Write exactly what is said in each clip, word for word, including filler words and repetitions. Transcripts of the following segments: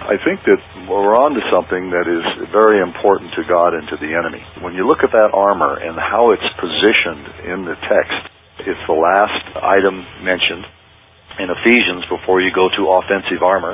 I think that we're on to something that is very important to God and to the enemy. When you look at that armor and how it's positioned in the text, it's the last item mentioned in Ephesians before you go to offensive armor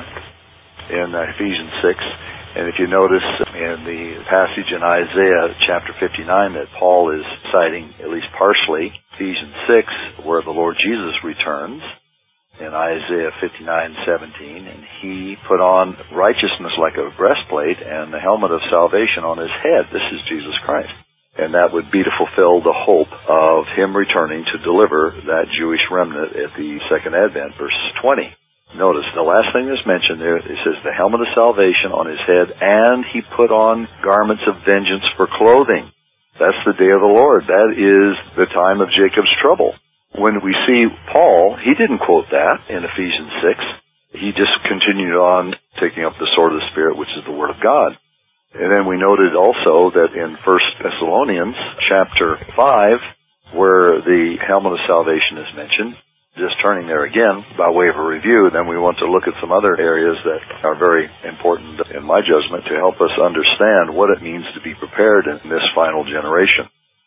in uh, Ephesians six. And if you notice in the passage in Isaiah chapter fifty-nine that Paul is citing, at least partially, Ephesians six, where the Lord Jesus returns, in Isaiah fifty-nine seventeen, and he put on righteousness like a breastplate and the helmet of salvation on his head. This is Jesus Christ. And that would be to fulfill the hope of him returning to deliver that Jewish remnant at the second advent, verse twenty. Notice the last thing that's mentioned there, it says the helmet of salvation on his head, and he put on garments of vengeance for clothing. That's the day of the Lord. That is the time of Jacob's trouble. When we see Paul, he didn't quote that in Ephesians six. He just continued on taking up the sword of the Spirit, which is the Word of God. And then we noted also that in First Thessalonians chapter five, where the helmet of salvation is mentioned, just turning there again by way of a review, then we want to look at some other areas that are very important in my judgment to help us understand what it means to be prepared in this final generation.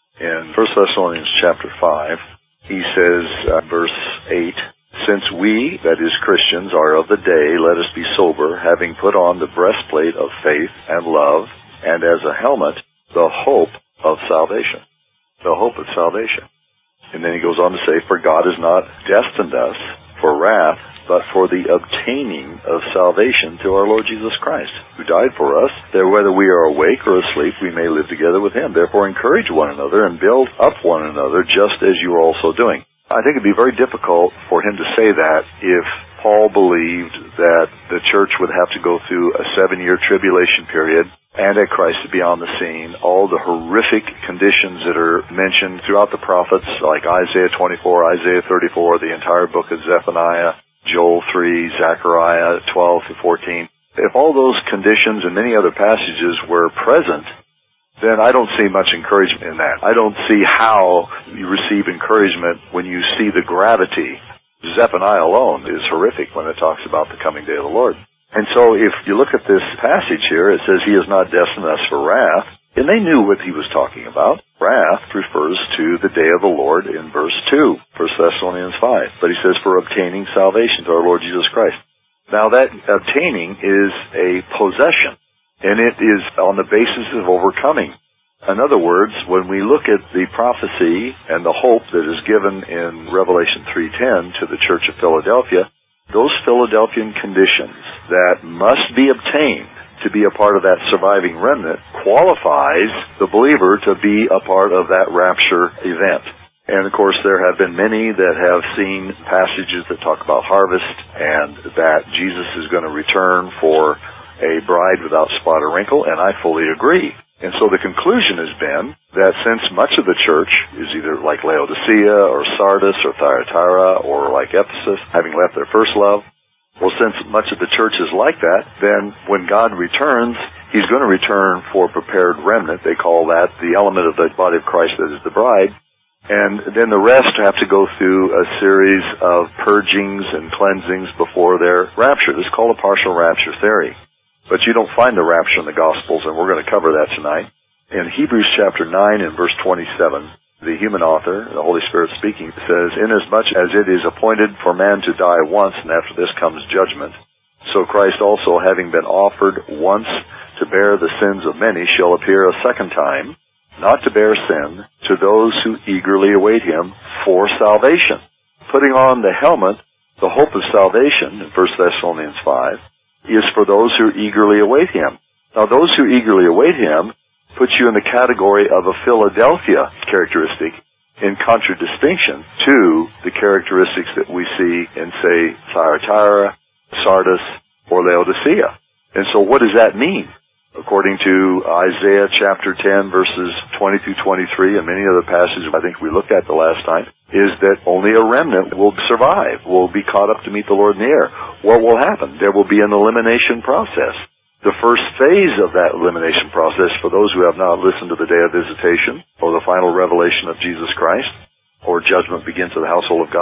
In First Thessalonians chapter five, he says, uh, verse eight, since we, that is Christians, are of the day, let us be sober, having put on the breastplate of faith and love, and as a helmet, the hope of salvation. The hope of salvation. And then he goes on to say, for God has not destined us for wrath, but for the obtaining of salvation through our Lord Jesus Christ, who died for us, that whether we are awake or asleep, we may live together with him. Therefore encourage one another and build up one another, just as you are also doing. I think it would be very difficult for him to say that if Paul believed that the church would have to go through a seven-year tribulation period, Antichrist to be on the scene, all the horrific conditions that are mentioned throughout the prophets, like Isaiah twenty-four, Isaiah thirty-four, the entire book of Zephaniah, Joel three, Zechariah twelve to fourteen. If all those conditions and many other passages were present, then I don't see much encouragement in that. I don't see how you receive encouragement when you see the gravity. Zephaniah alone is horrific when it talks about the coming day of the Lord. And so if you look at this passage here, it says he has not destined us for wrath, and they knew what he was talking about. Wrath refers to the day of the Lord in verse two, First Thessalonians five. But he says for obtaining salvation to our Lord Jesus Christ. Now that obtaining is a possession, and it is on the basis of overcoming. In other words, when we look at the prophecy and the hope that is given in Revelation three ten to the Church of Philadelphia, those Philadelphian conditions that must be obtained to be a part of that surviving remnant qualifies the believer to be a part of that rapture event. And of course there have been many that have seen passages that talk about harvest and that Jesus is going to return for a bride without spot or wrinkle, and I fully agree. And so the conclusion has been that since much of the church is either like Laodicea or Sardis or Thyatira or like Ephesus, having left their first love, well, since much of the church is like that, then when God returns, he's going to return for a prepared remnant. They call that the element of the body of Christ that is the bride. And then the rest have to go through a series of purgings and cleansings before their rapture. This is called a partial rapture theory. But you don't find the rapture in the Gospels, and we're going to cover that tonight. In Hebrews chapter nine and verse twenty-seven, the human author, the Holy Spirit speaking, says, inasmuch as it is appointed for man to die once, and after this comes judgment, so Christ also, having been offered once to bear the sins of many, shall appear a second time, not to bear sin, to those who eagerly await him for salvation. Putting on the helmet, the hope of salvation, in First Thessalonians five, is for those who eagerly await him. Now, those who eagerly await him puts you in the category of a Philadelphia characteristic in contradistinction to the characteristics that we see in, say, Thyatira, Sardis, or Laodicea. And so what does that mean? According to Isaiah chapter ten, verses twenty through twenty-three, and many other passages I think we looked at the last time, is that only a remnant will survive, will be caught up to meet the Lord in the air. What will happen? There will be an elimination process. The first phase of that elimination process, for those who have not listened to the day of visitation, or the final revelation of Jesus Christ, or judgment begins at the household of God,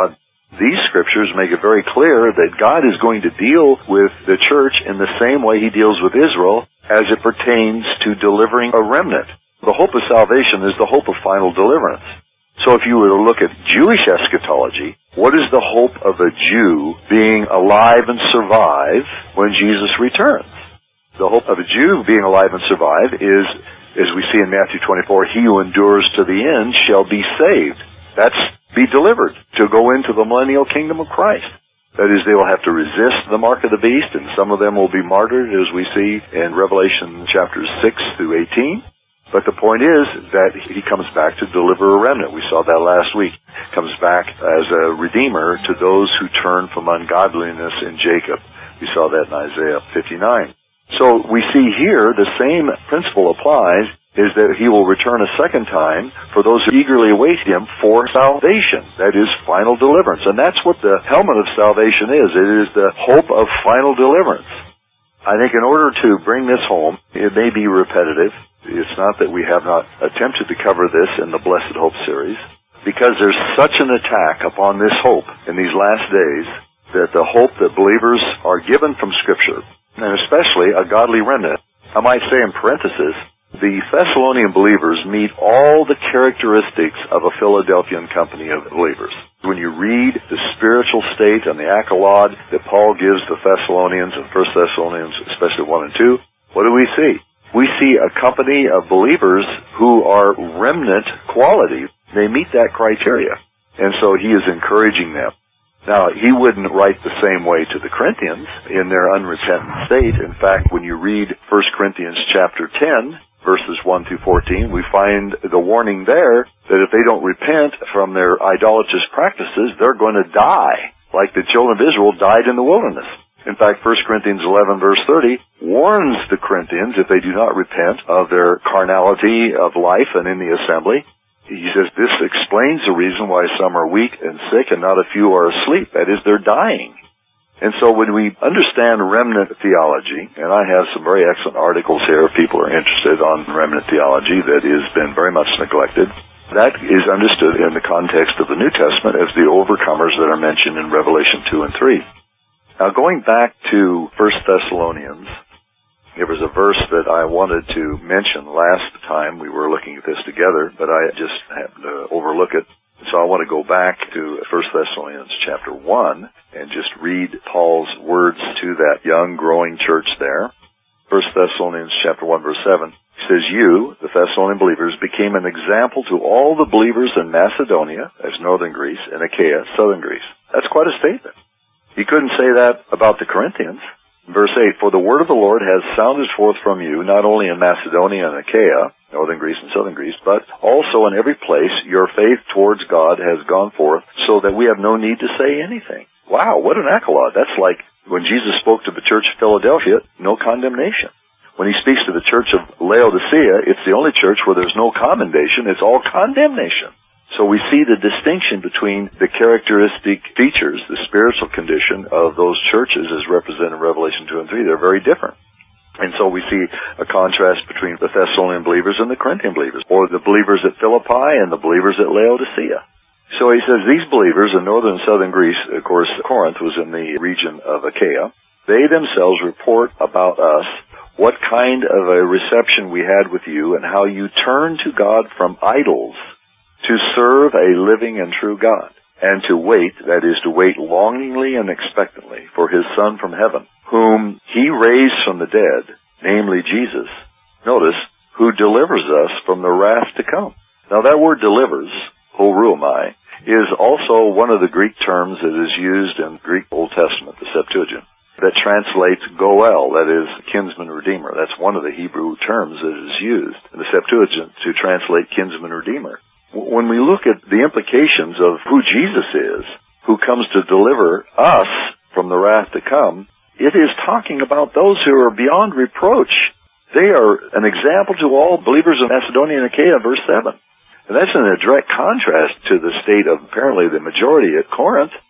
These scriptures make it very clear that God is going to deal with the church in the same way he deals with Israel as it pertains to delivering a remnant. The hope of salvation is the hope of final deliverance. So if you were to look at Jewish eschatology, what is the hope of a Jew being alive and survive when Jesus returns? The hope of a Jew being alive and survive is, as we see in Matthew twenty-four, he who endures to the end shall be saved. That's be delivered to go into the millennial kingdom of Christ. That is, they will have to resist the mark of the beast, and some of them will be martyred, as we see in Revelation chapters six through eighteen. But the point is that he comes back to deliver a remnant. We saw that last week. He comes back as a redeemer to those who turn from ungodliness in Jacob. We saw that in Isaiah fifty-nine. So we see here the same principle applies, is that he will return a second time for those who eagerly await him for salvation. That is final deliverance. And that's what the helmet of salvation is. It is the hope of final deliverance. I think in order to bring this home, it may be repetitive. It's not that we have not attempted to cover this in the Blessed Hope series, because there's such an attack upon this hope in these last days that the hope that believers are given from Scripture, and especially a godly remnant. I might say in parenthesis, the Thessalonian believers meet all the characteristics of a Philadelphian company of believers. When you read the spiritual state and the accolade that Paul gives the Thessalonians in First Thessalonians, especially one and two, what do we see? We see a company of believers who are remnant quality. They meet that criteria. And so he is encouraging them. Now, he wouldn't write the same way to the Corinthians in their unrepentant state. In fact, when you read First Corinthians chapter ten, verses one through fourteen, we find the warning there that if they don't repent from their idolatrous practices, they're going to die, like the children of Israel died in the wilderness. In fact, First Corinthians eleven, verse thirty, warns the Corinthians, if they do not repent of their carnality of life and in the assembly, he says this explains the reason why some are weak and sick and not a few are asleep. That is, they're dying. And so when we understand remnant theology, and I have some very excellent articles here if people are interested on remnant theology that has been very much neglected, that is understood in the context of the New Testament as the overcomers that are mentioned in Revelation two and three. Now going back to First Thessalonians, there was a verse that I wanted to mention last time we were looking at this together, but I just happened to overlook it. So I want to go back to First Thessalonians chapter one and just read Paul's words to that young, growing church there. First Thessalonians chapter one, verse seven, he says, "You, the Thessalonian believers, became an example to all the believers in Macedonia," that's northern Greece, and Achaia, southern Greece. That's quite a statement. He couldn't say that about the Corinthians. Verse eight, "For the word of the Lord has sounded forth from you, not only in Macedonia and Achaia," northern Greece and southern Greece, "but also in every place your faith towards God has gone forth, so that we have no need to say anything." Wow, what an accolade. That's like when Jesus spoke to the church of Philadelphia, no condemnation. When he speaks to the church of Laodicea, it's the only church where there's no commendation, it's all condemnation. So we see the distinction between the characteristic features, the spiritual condition of those churches as represented in Revelation two and three. They're very different. And so we see a contrast between the Thessalonian believers and the Corinthian believers, or the believers at Philippi and the believers at Laodicea. So he says these believers in northern and southern Greece, of course, Corinth was in the region of Achaia, they themselves report about us what kind of a reception we had with you and how you turned to God from idols to serve a living and true God, and to wait, that is, to wait longingly and expectantly for his Son from heaven, whom he raised from the dead, namely Jesus, notice, who delivers us from the wrath to come. Now that word delivers, horumai, is also one of the Greek terms that is used in Greek Old Testament, the Septuagint, that translates goel, that is, kinsman redeemer. That's one of the Hebrew terms that is used in the Septuagint to translate kinsman redeemer. When we look at the implications of who Jesus is, who comes to deliver us from the wrath to come, it is talking about those who are beyond reproach. They are an example to all believers in Macedonia and Achaia, verse seven. And that's in a direct contrast to the state of apparently the majority at Corinth.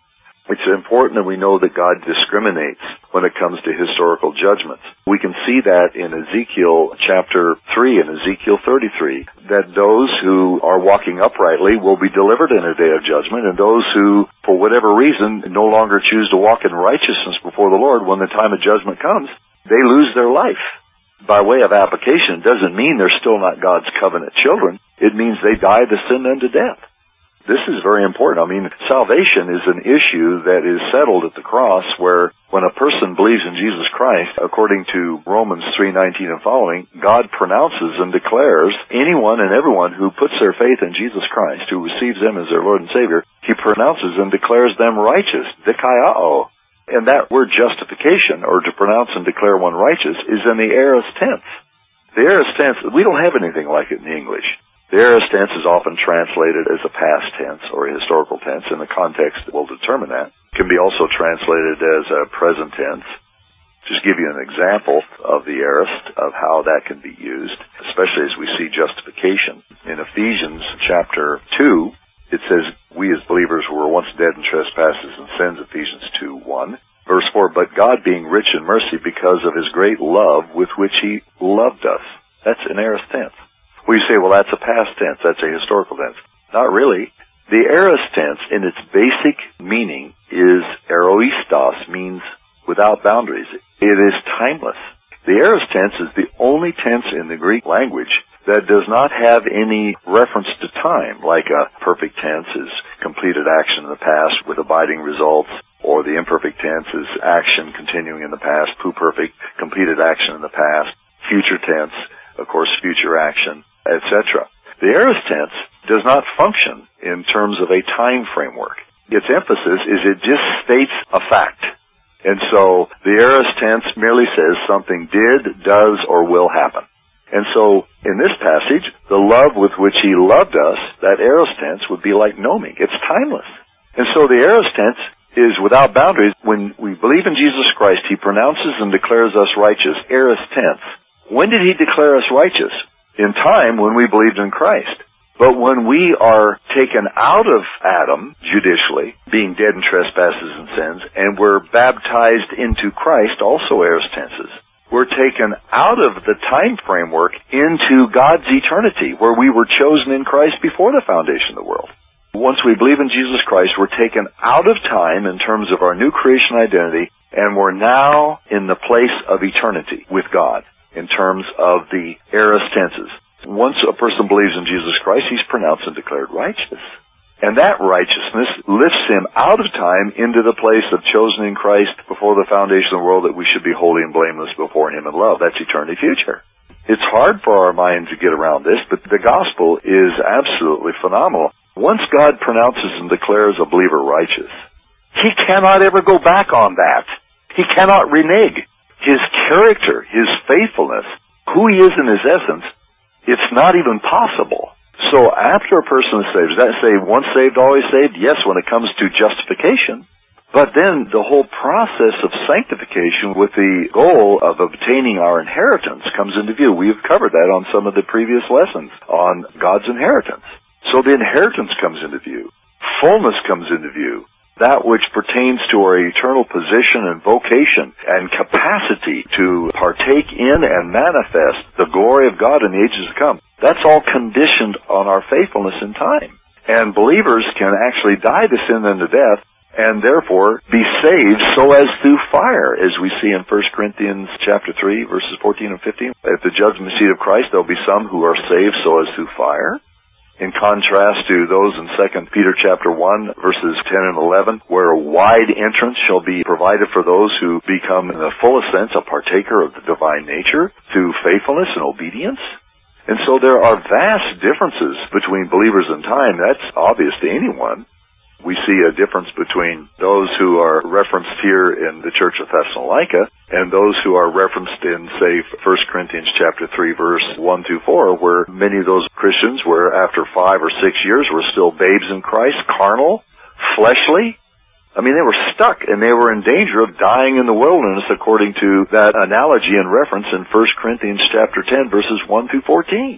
It's important that we know that God discriminates when it comes to historical judgments. We can see that in Ezekiel chapter three and Ezekiel thirty-three, that those who are walking uprightly will be delivered in a day of judgment, and those who, for whatever reason, no longer choose to walk in righteousness before the Lord, when the time of judgment comes, they lose their life. By way of application, it doesn't mean they're still not God's covenant children. It means they die the sin unto death. This is very important. I mean, salvation is an issue that is settled at the cross, where when a person believes in Jesus Christ, according to Romans three nineteen and following, God pronounces and declares anyone and everyone who puts their faith in Jesus Christ, who receives Him as their Lord and Savior, He pronounces and declares them righteous, dikaiao. And that word justification, or to pronounce and declare one righteous, is in the aorist tense. The aorist tense, we don't have anything like it in English. The aorist tense is often translated as a past tense or a historical tense, and the context will determine that. It can be also translated as a present tense. Just give you an example of the aorist, of how that can be used, especially as we see justification. In Ephesians chapter two, it says, we as believers were once dead in trespasses and sins, Ephesians two one. Verse four, but God being rich in mercy because of His great love with which He loved us. That's an aorist tense. Well, you say, well, that's a past tense, that's a historical tense. Not really. The aorist tense, in its basic meaning, is aoristos, means without boundaries. It is timeless. The aorist tense is the only tense in the Greek language that does not have any reference to time, like a perfect tense is completed action in the past with abiding results, or the imperfect tense is action continuing in the past, pluperfect, completed action in the past, future tense, of course, future action, et cetera. The aorist tense does not function in terms of a time framework. Its emphasis is it just states a fact. And so the aorist tense merely says something did, does, or will happen. And so in this passage, the love with which He loved us, that aorist tense would be like noming. It's timeless. And so the aorist tense is without boundaries. When we believe in Jesus Christ, He pronounces and declares us righteous, aorist tense. When did He declare us righteous? In time, when we believed in Christ. But when we are taken out of Adam, judicially, being dead in trespasses and sins, and we're baptized into Christ, also aorist tenses, we're taken out of the time framework into God's eternity, where we were chosen in Christ before the foundation of the world. Once we believe in Jesus Christ, we're taken out of time in terms of our new creation identity, and we're now in the place of eternity with God, in terms of the aorist tenses. Once a person believes in Jesus Christ, he's pronounced and declared righteous. And that righteousness lifts him out of time into the place of chosen in Christ before the foundation of the world, that we should be holy and blameless before Him in love. That's eternity future. It's hard for our mind to get around this, but the gospel is absolutely phenomenal. Once God pronounces and declares a believer righteous, He cannot ever go back on that. He cannot renege. His character, His faithfulness, who He is in His essence, it's not even possible. So after a person is saved, does that say once saved, always saved? Yes, when it comes to justification. But then the whole process of sanctification with the goal of obtaining our inheritance comes into view. We've covered that on some of the previous lessons on God's inheritance. So the inheritance comes into view. Fullness comes into view. That which pertains to our eternal position and vocation and capacity to partake in and manifest the glory of God in the ages to come. That's all conditioned on our faithfulness in time. And believers can actually die to sin and to death, and therefore be saved so as through fire, as we see in First Corinthians chapter three, verses fourteen and fifteen. At the judgment seat of Christ, there'll be some who are saved so as through fire. In contrast to those in Second Peter chapter one, verses ten and eleven, where a wide entrance shall be provided for those who become, in the fullest sense, a partaker of the divine nature through faithfulness and obedience. And so there are vast differences between believers in time. That's obvious to anyone. We see a difference between those who are referenced here in the Church of Thessalonica and those who are referenced in, say, First Corinthians chapter three, verse one through four, where many of those Christians were, after five or six years, were still babes in Christ, carnal, fleshly. I mean, they were stuck, and they were in danger of dying in the wilderness, according to that analogy and reference in First Corinthians chapter ten, verses one through fourteen.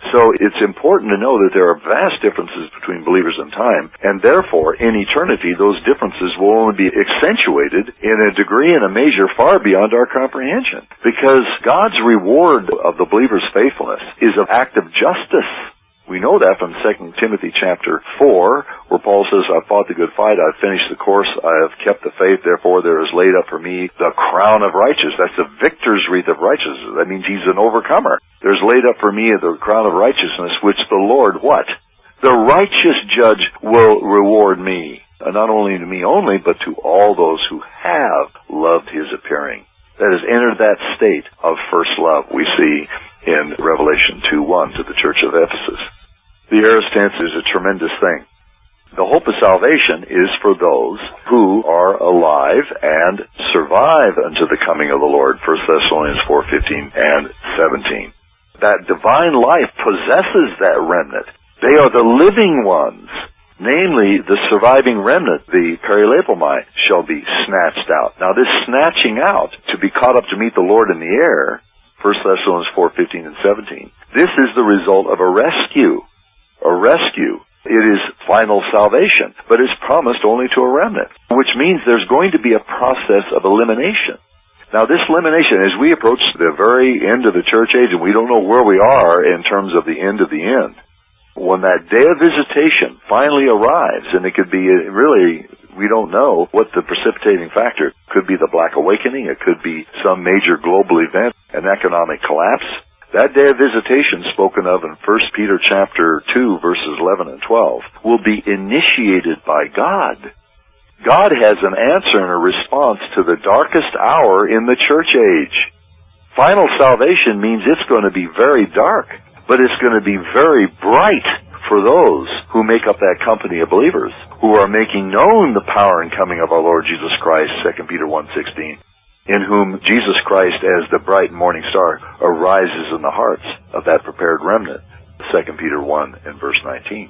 So it's important to know that there are vast differences between believers in time, and therefore, in eternity, those differences will only be accentuated in a degree and a measure far beyond our comprehension. Because God's reward of the believer's faithfulness is an act of justice. We know that from Second Timothy chapter four, where Paul says, I've fought the good fight, I've finished the course, I have kept the faith, therefore there is laid up for me the crown of righteousness. That's the victor's wreath of righteousness. That means he's an overcomer. There's laid up for me the crown of righteousness, which the Lord, what? The righteous judge will reward me. And not only to me only, but to all those who have loved his appearing. That has entered that state of first love we see in Revelation two one to the church of Ephesus. The aorist tense is a tremendous thing. The hope of salvation is for those who are alive and survive unto the coming of the Lord, First Thessalonians four fifteen and seventeen. That divine life possesses that remnant. They are the living ones. Namely, the surviving remnant, the perilepomai, shall be snatched out. Now this snatching out, to be caught up to meet the Lord in the air, First Thessalonians four fifteen and seventeen, this is the result of a rescue. A rescue. It is final salvation, but it's promised only to a remnant, which means there's going to be a process of elimination. Now this elimination, as we approach the very end of the church age, and we don't know where we are in terms of the end of the end, when that day of visitation finally arrives, and it could be really, we don't know what the precipitating factor. It could be the Black Awakening, it could be some major global event, an economic collapse. That day of visitation spoken of in First Peter chapter two, verses eleven and twelve, will be initiated by God. God has an answer and a response to the darkest hour in the church age. Final salvation means it's going to be very dark, but it's going to be very bright for those who make up that company of believers, who are making known the power and coming of our Lord Jesus Christ, Second Peter one sixteen. In whom Jesus Christ, as the bright morning star, arises in the hearts of that prepared remnant, Second Peter one and verse nineteen.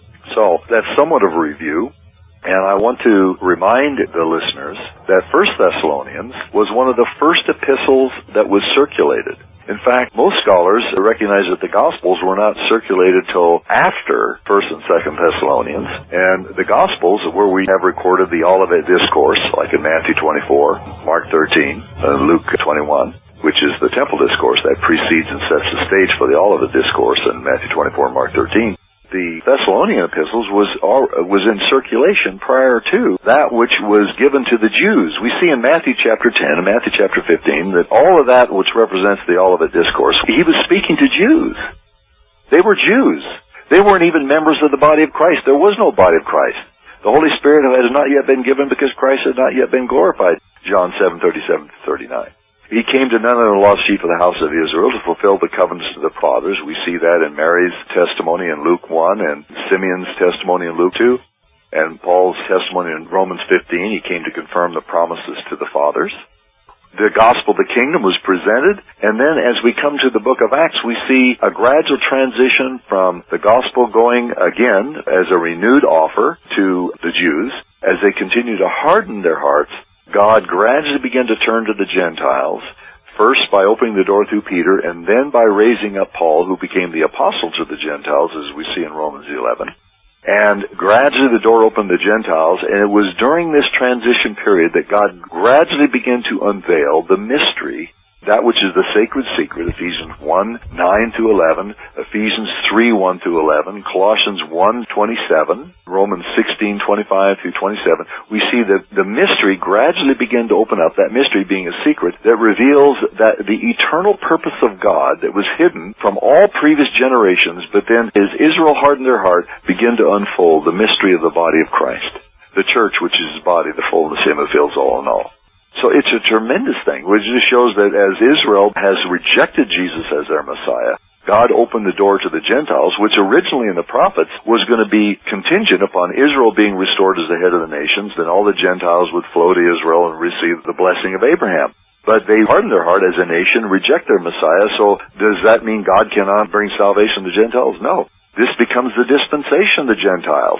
So, that's somewhat of a review, and I want to remind the listeners that First Thessalonians was one of the first epistles that was circulated. In fact, most scholars recognize that the Gospels were not circulated till after First and Second Thessalonians, and the Gospels, where we have recorded the Olivet Discourse, like in Matthew twenty-four, Mark thirteen, and Luke twenty-one, which is the Temple Discourse that precedes and sets the stage for the Olivet Discourse in Matthew twenty-four and Mark thirteen. The Thessalonian epistles was was in circulation prior to that which was given to the Jews. We see in Matthew chapter ten and Matthew chapter fifteen that all of that which represents the Olivet Discourse, he was speaking to Jews. They were Jews. They weren't even members of the body of Christ. There was no body of Christ. The Holy Spirit has not yet been given because Christ had not yet been glorified. John seven thirty-seven to thirty-nine. He came to none of the lost sheep of the house of Israel to fulfill the covenants to the fathers. We see that in Mary's testimony in Luke one and Simeon's testimony in Luke two and Paul's testimony in Romans fifteen. He came to confirm the promises to the fathers. The gospel of the kingdom was presented, and then as we come to the book of Acts, we see a gradual transition from the gospel going again as a renewed offer to the Jews. As they continue to harden their hearts, God gradually began to turn to the Gentiles, first by opening the door through Peter, and then by raising up Paul, who became the apostle to the Gentiles, as we see in Romans eleven. And gradually the door opened to Gentiles, and it was during this transition period that God gradually began to unveil the mystery, that which is the sacred secret, Ephesians one, nine through eleven, Ephesians three, one through eleven, Colossians one, twenty-seven, Romans sixteen, twenty-five through twenty-seven. We see that the mystery gradually began to open up, that mystery being a secret that reveals that the eternal purpose of God that was hidden from all previous generations, but then as Israel hardened their heart, began to unfold the mystery of the body of Christ. The church, which is his body, the fullness of him who fills all in all. So it's a tremendous thing, which just shows that as Israel has rejected Jesus as their Messiah, God opened the door to the Gentiles, which originally in the prophets was going to be contingent upon Israel being restored as the head of the nations. Then all the Gentiles would flow to Israel and receive the blessing of Abraham. But they hardened their heart as a nation, reject their Messiah, so does that mean God cannot bring salvation to the Gentiles? No. This becomes the dispensation of the Gentiles.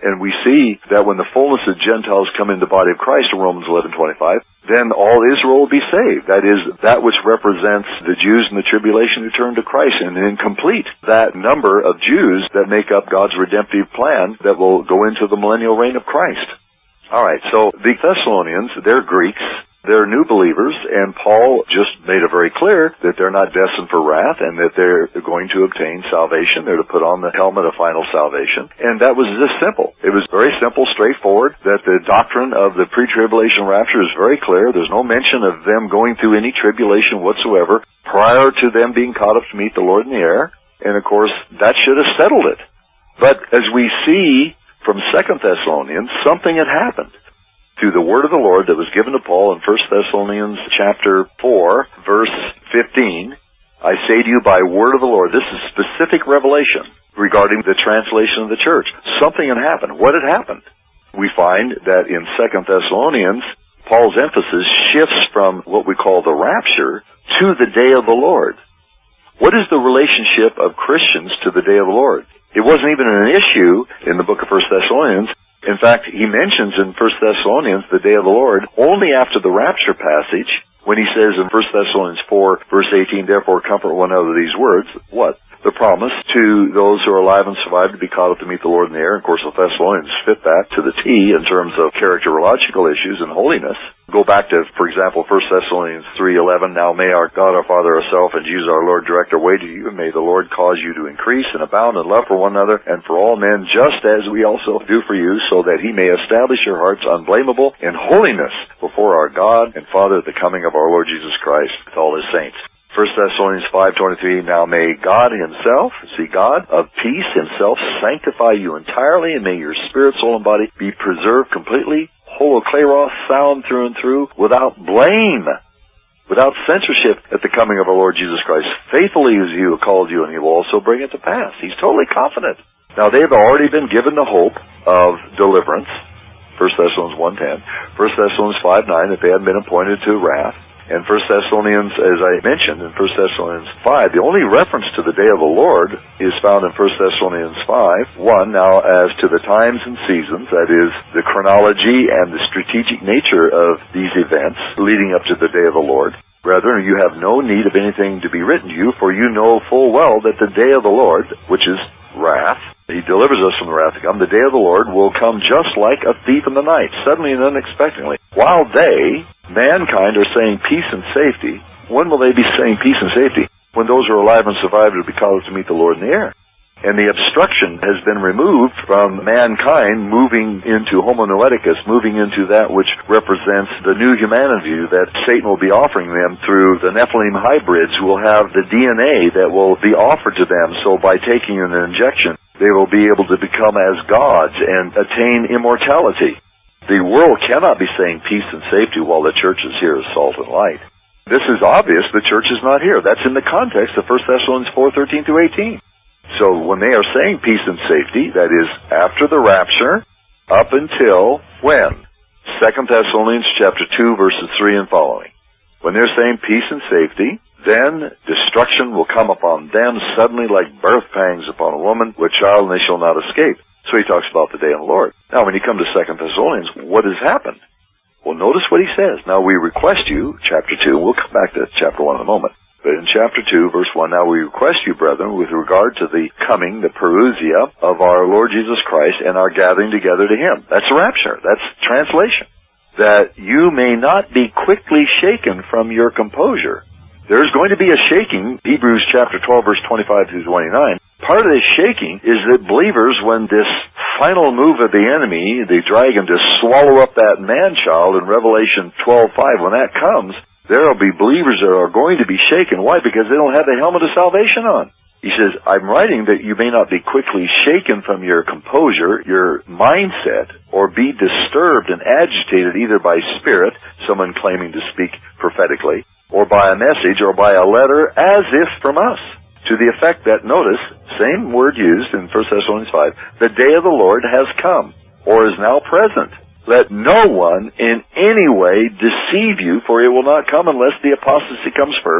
And we see that when the fullness of Gentiles come into the body of Christ in Romans eleven twenty-five, then all Israel will be saved. That is, that which represents the Jews in the tribulation who turn to Christ, and then complete that number of Jews that make up God's redemptive plan that will go into the millennial reign of Christ. All right, so the Thessalonians, they're Greeks. They're new believers, and Paul just made it very clear that they're not destined for wrath and that they're going to obtain salvation. They're to put on the helmet of final salvation. And that was just simple. It was very simple, straightforward, that the doctrine of the pre-tribulation rapture is very clear. There's no mention of them going through any tribulation whatsoever prior to them being caught up to meet the Lord in the air. And of course, that should have settled it. But as we see from Second Thessalonians, something had happened. Through the word of the Lord that was given to Paul in First Thessalonians chapter four, verse fifteen, I say to you by word of the Lord, this is specific revelation regarding the translation of the church. Something had happened. What had happened? We find that in Second Thessalonians, Paul's emphasis shifts from what we call the rapture to the day of the Lord. What is the relationship of Christians to the day of the Lord? It wasn't even an issue in the book of First Thessalonians. In fact, he mentions in First Thessalonians the day of the Lord only after the rapture passage, when he says in First Thessalonians four, verse eighteen, therefore comfort one another these words. What? The promise to those who are alive and survive to be caught up to meet the Lord in the air. Of course, the Thessalonians fit that to the T in terms of characterological issues and holiness. Go back to, for example, First Thessalonians three eleven. Now may our God, our Father, ourself, and Jesus our Lord direct our way to you, and may the Lord cause you to increase and abound in love for one another and for all men, just as we also do for you, so that he may establish your hearts unblameable in holiness before our God and Father at the coming of our Lord Jesus Christ with all his saints. First Thessalonians five twenty-three, now may God himself, see God, of peace himself, sanctify you entirely, and may your spirit, soul, and body be preserved completely, holokleros, sound through and through, without blame, without censorship at the coming of our Lord Jesus Christ. Faithfully is he who called you, and he will also bring it to pass. He's totally confident. Now they've already been given the hope of deliverance, First Thessalonians one ten, First Thessalonians five nine, that they had been appointed to wrath. And First Thessalonians, as I mentioned in First Thessalonians five, the only reference to the day of the Lord is found in First Thessalonians five one. Now, as to the times and seasons, that is, the chronology and the strategic nature of these events leading up to the day of the Lord, brethren, you have no need of anything to be written to you, for you know full well that the day of the Lord, which is wrath, he delivers us from the wrath to come, the day of the Lord will come just like a thief in the night, suddenly and unexpectedly. While they, mankind, are saying peace and safety, when will they be saying peace and safety? When those who are alive and survive will be called to meet the Lord in the air. And the obstruction has been removed from mankind moving into homo noeticus, moving into that which represents the new humanity that Satan will be offering them through the Nephilim hybrids who will have the D N A that will be offered to them. So by taking an injection, they will be able to become as gods and attain immortality. The world cannot be saying peace and safety while the church is here as salt and light. This is obvious. The church is not here. That's in the context of First Thessalonians four thirteen through eighteen. So when they are saying peace and safety, that is after the rapture, up until when? Second Thessalonians chapter two, verses three and following. When they're saying peace and safety, then destruction will come upon them suddenly like birth pangs upon a woman with child, and they shall not escape. So he talks about the day of the Lord. Now when you come to Second Thessalonians, what has happened? Well, notice what he says. Now we request you, chapter two, we'll come back to chapter one in a moment. But in chapter two, verse one, now we request you, brethren, with regard to the coming, the parousia of our Lord Jesus Christ and our gathering together to him. That's rapture. That's translation. That you may not be quickly shaken from your composure. There's going to be a shaking, Hebrews chapter twelve, verse twenty-five through twenty-nine. Part of this shaking is that believers, when this final move of the enemy, the dragon, to swallow up that man-child in Revelation twelve five, when that comes, there will be believers that are going to be shaken. Why? Because they don't have the helmet of salvation on. He says, I'm writing that you may not be quickly shaken from your composure, your mindset, or be disturbed and agitated either by spirit, someone claiming to speak prophetically, or by a message, or by a letter, as if from us. To the effect that, notice, same word used in First Thessalonians five, the day of the Lord has come, or is now present. Let no one in any way deceive you, for it will not come unless the apostasy comes first,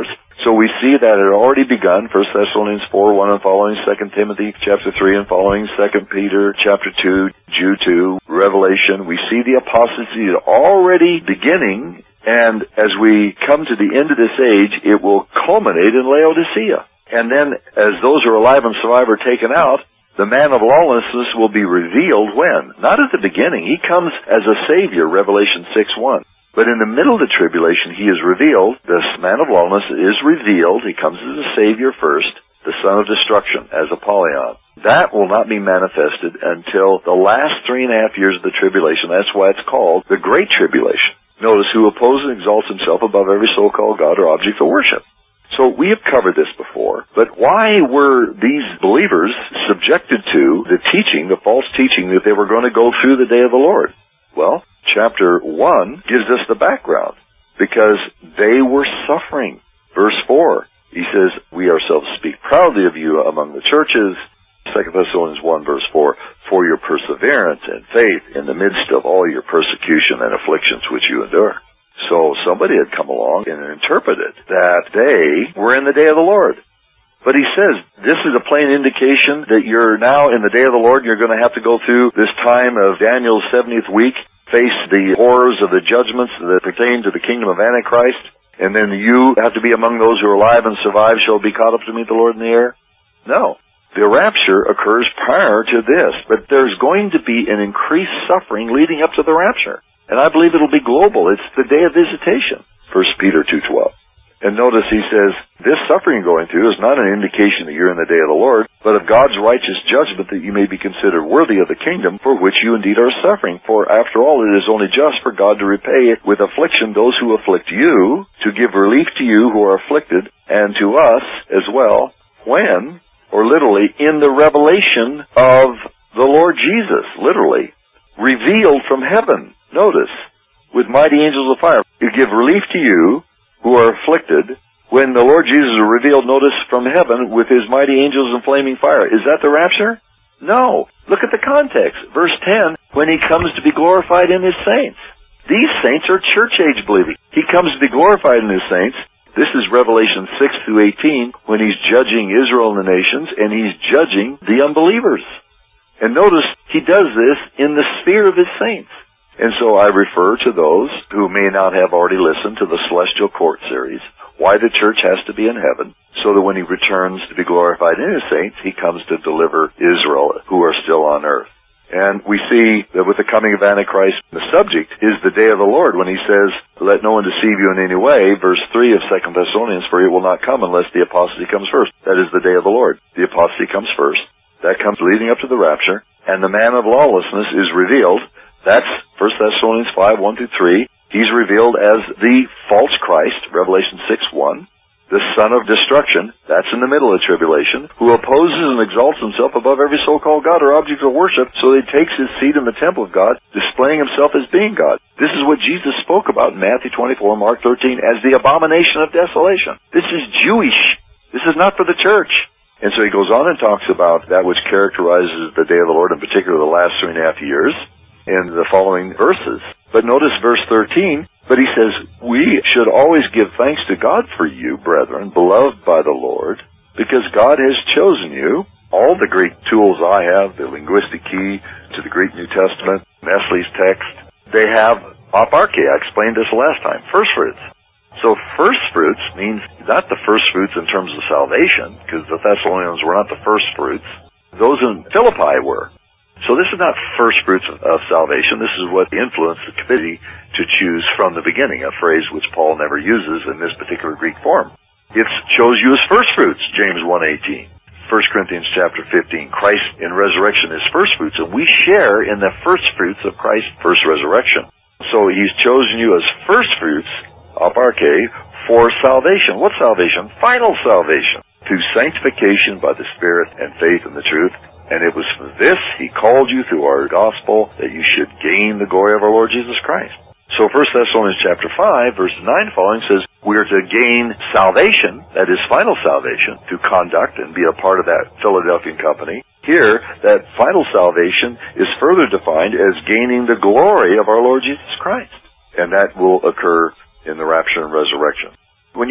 So we see that it had already begun, First Thessalonians four, one and following, Second Timothy chapter three and following, Second Peter chapter two, Jude two, Revelation. We see the apostasy already beginning, and as we come to the end of this age, it will culminate in Laodicea. And then, as those who are alive and survive are taken out, the man of lawlessness will be revealed when? Not at the beginning. He comes as a Savior, Revelation six one. But in the middle of the tribulation, he is revealed. This man of lawlessness is revealed. He comes as a Savior first, the son of destruction, as Apollyon. That will not be manifested until the last three and a half years of the tribulation. That's why it's called the Great Tribulation. Notice, who opposes and exalts himself above every so-called God or object of worship. So we have covered this before, but why were these believers subjected to the teaching, the false teaching, that they were going to go through the day of the Lord? Well, chapter one gives us the background, because they were suffering. Verse four, he says, we ourselves speak proudly of you among the churches. Second Thessalonians one, verse four, for your perseverance and faith in the midst of all your persecution and afflictions which you endure. So somebody had come along and interpreted that they were in the day of the Lord. But he says, this is a plain indication that you're now in the day of the Lord. You're going to have to go through this time of Daniel's seventieth week, face the horrors of the judgments that pertain to the kingdom of Antichrist, and then you have to be among those who are alive and survive shall be caught up to meet the Lord in the air? No. The rapture occurs prior to this, but there's going to be an increased suffering leading up to the rapture. And I believe it'll be global. It's the day of visitation, First Peter two twelve. And notice he says, this suffering you're going through is not an indication that you're in the day of the Lord, but of God's righteous judgment that you may be considered worthy of the kingdom for which you indeed are suffering. For after all, it is only just for God to repay with affliction those who afflict you, to give relief to you who are afflicted, and to us as well, when, or literally, in the revelation of the Lord Jesus, literally, revealed from heaven. Notice, with mighty angels of fire, to give relief to you who are afflicted, when the Lord Jesus is revealed, notice, from heaven with his mighty angels in flaming fire. Is that the rapture? No. Look at the context. Verse ten, when he comes to be glorified in his saints. These saints are church age believing. He comes to be glorified in his saints. This is Revelation six through eighteen, when he's judging Israel and the nations, and he's judging the unbelievers. And notice, he does this in the sphere of his saints. And so I refer to those who may not have already listened to the Celestial Court series, why the church has to be in heaven, so that when he returns to be glorified in his saints, he comes to deliver Israel who are still on earth. And we see that with the coming of Antichrist, the subject is the day of the Lord, when he says, let no one deceive you in any way, verse three of Second Thessalonians, for it will not come unless the apostasy comes first. That is the day of the Lord. The apostasy comes first. That comes leading up to the rapture, and the man of lawlessness is revealed. That's First Thessalonians five, one through three. He's revealed as the false Christ, Revelation six, one. The son of destruction, that's in the middle of tribulation, who opposes and exalts himself above every so-called God or object of worship, so that he takes his seat in the temple of God, displaying himself as being God. This is what Jesus spoke about in Matthew twenty-four, Mark thirteen, as the abomination of desolation. This is Jewish. This is not for the church. And so he goes on and talks about that which characterizes the day of the Lord, in particular the last three and a half years, in the following verses. But notice verse thirteen, but he says, we should always give thanks to God for you, brethren, beloved by the Lord, because God has chosen you. All the Greek tools I have, the linguistic key to the Greek New Testament, Nestle's text, they have aparche. I explained this last time, first fruits. So first fruits means not the first fruits in terms of salvation, because the Thessalonians were not the first fruits. Those in Philippi were. So this is not first fruits of salvation. This is what influenced the committee to choose from the beginning, a phrase which Paul never uses in this particular Greek form. It chose you as first fruits, James one eighteen. First Corinthians chapter fifteen, Christ in resurrection is first fruits, and we share in the first fruits of Christ's first resurrection. So he's chosen you as first fruits, aparche, for salvation. What salvation? Final salvation. Through sanctification by the Spirit and faith in the truth. And it was for this he called you through our gospel, that you should gain the glory of our Lord Jesus Christ. So First Thessalonians chapter five, verse nine following says, we are to gain salvation, that is final salvation, to conduct and be a part of that Philadelphian company. Here, that final salvation is further defined as gaining the glory of our Lord Jesus Christ. And that will occur in the rapture and resurrection. When you put these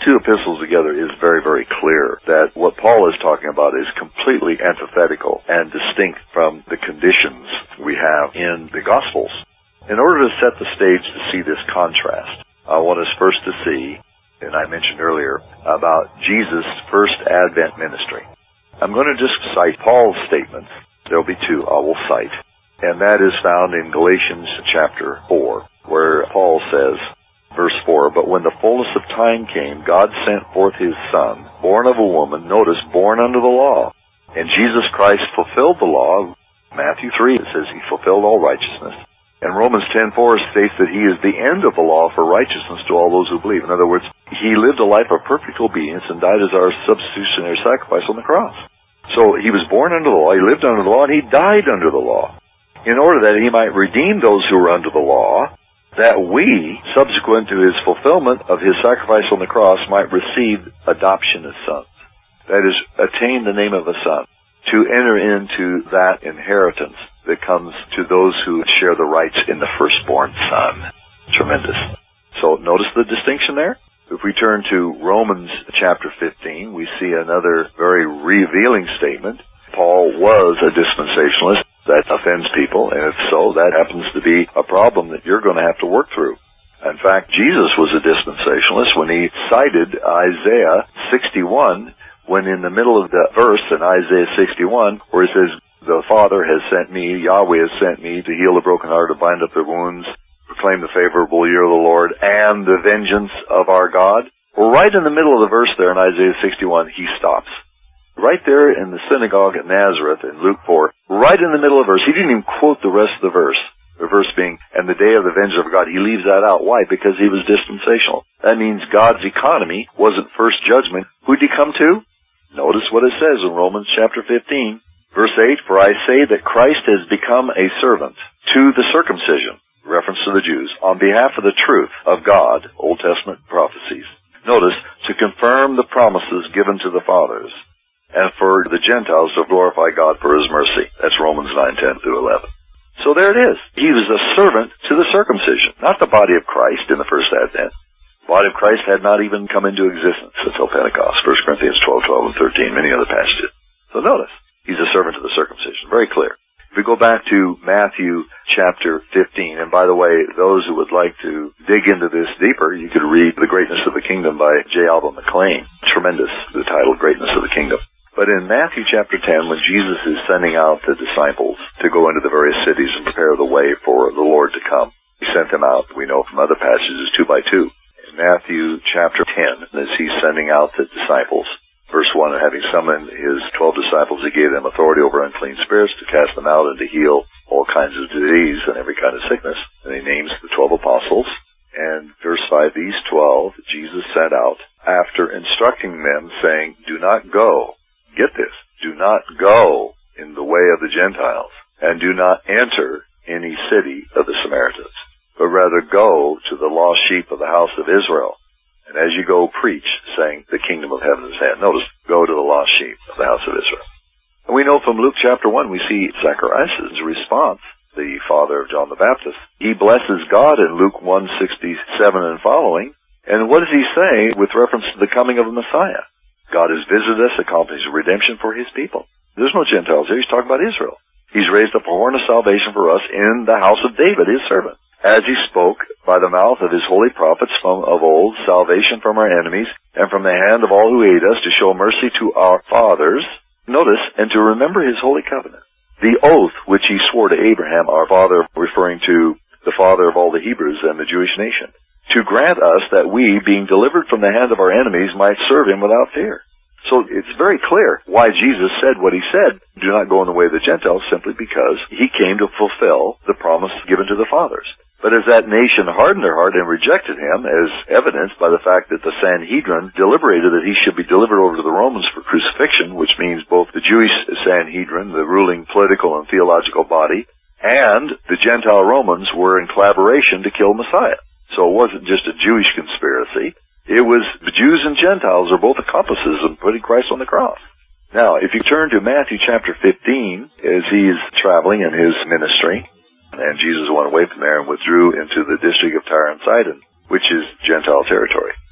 two epistles together is very, very clear that what Paul is talking about is completely antithetical and distinct from the conditions we have in the Gospels. In order to set the stage to see this contrast, I want us first to see, and I mentioned earlier, about Jesus' first Advent ministry. I'm going to just cite Paul's statements. There will be two I will cite, and that is found in Galatians chapter four, where Paul says, verse four, "But when the fullness of time came, God sent forth his Son, born of a woman," notice, born under the law. "And Jesus Christ fulfilled the law." Matthew three, it says he fulfilled all righteousness. And Romans ten four states that he is the end of the law for righteousness to all those who believe. In other words, he lived a life of perfect obedience and died as our substitutionary sacrifice on the cross. So he was born under the law, he lived under the law, and he died under the law, in order that he might redeem those who were under the law, that we, subsequent to his fulfillment of his sacrifice on the cross, might receive adoption as sons. That is, attain the name of a son, to enter into that inheritance that comes to those who share the rights in the firstborn son. Tremendous. So notice the distinction there? If we turn to Romans chapter fifteen, we see another very revealing statement. Paul was a dispensationalist. That offends people, and if so, that happens to be a problem that you're going to have to work through. In fact, Jesus was a dispensationalist when he cited Isaiah sixty-one, when in the middle of the verse in Isaiah sixty-one, where he says, "The Father has sent me, Yahweh has sent me, to heal the brokenhearted, to bind up their wounds, proclaim the favorable year of the Lord, and the vengeance of our God." Well, right in the middle of the verse there in Isaiah sixty-one, he stops. Right there in the synagogue at Nazareth in Luke four, right in the middle of the verse, he didn't even quote the rest of the verse. The verse being, "and the day of the vengeance of God." He leaves that out. Why? Because he was dispensational. That means God's economy wasn't first judgment. Who'd he come to? Notice what it says in Romans chapter fifteen. Verse eight, "For I say that Christ has become a servant to the circumcision," reference to the Jews, "on behalf of the truth of God," Old Testament prophecies. Notice, "to confirm the promises given to the fathers, and for the Gentiles to glorify God for his mercy." That's Romans nine, ten through eleven. So there it is. He was a servant to the circumcision, not the body of Christ in the first Advent. The body of Christ had not even come into existence until Pentecost. First Corinthians twelve, twelve, and thirteen, many other passages. So notice, he's a servant to the circumcision. Very clear. If we go back to Matthew chapter fifteen, and by the way, those who would like to dig into this deeper, you could read The Greatness of the Kingdom by J. Alba McLean. Tremendous, the title, Greatness of the Kingdom. But in Matthew chapter ten, when Jesus is sending out the disciples to go into the various cities and prepare the way for the Lord to come, he sent them out, we know from other passages, two by two. In Matthew chapter ten, as he's sending out the disciples, verse one, "And having summoned his twelve disciples, he gave them authority over unclean spirits to cast them out and to heal all kinds of disease and every kind of sickness." And he names the twelve apostles. And verse five, "These twelve Jesus sent out after instructing them, saying, Do not go." Get this, "Do not go in the way of the Gentiles, and do not enter any city of the Samaritans, but rather go to the lost sheep of the house of Israel. And as you go, preach, saying, the kingdom of heaven is at hand." Notice, go to the lost sheep of the house of Israel. And we know from Luke chapter one, we see Zacharias' response, the father of John the Baptist. He blesses God in Luke one sixty-seven and following. And what does he say with reference to the coming of the Messiah? "God has visited us, accomplishing redemption for his people." There's no Gentiles here. He's talking about Israel. "He's raised up a horn of salvation for us in the house of David, his servant, as he spoke by the mouth of his holy prophets from of old, salvation from our enemies, and from the hand of all who hate us, to show mercy to our fathers." Notice, "and to remember his holy covenant, the oath which he swore to Abraham, our father," referring to the father of all the Hebrews and the Jewish nation, "to grant us that we, being delivered from the hand of our enemies, might serve him without fear." So it's very clear why Jesus said what he said, "Do not go in the way of the Gentiles," simply because he came to fulfill the promise given to the fathers. But as that nation hardened their heart and rejected him, as evidenced by the fact that the Sanhedrin deliberated that he should be delivered over to the Romans for crucifixion, which means both the Jewish Sanhedrin, the ruling political and theological body, and the Gentile Romans were in collaboration to kill Messiah. So it wasn't just a Jewish conspiracy. It was the Jews and Gentiles are both accomplices in putting Christ on the cross. Now, if you turn to Matthew chapter fifteen, as he's traveling in his ministry, and Jesus went away from there and withdrew into the district of Tyre and Sidon, which is Gentile territory.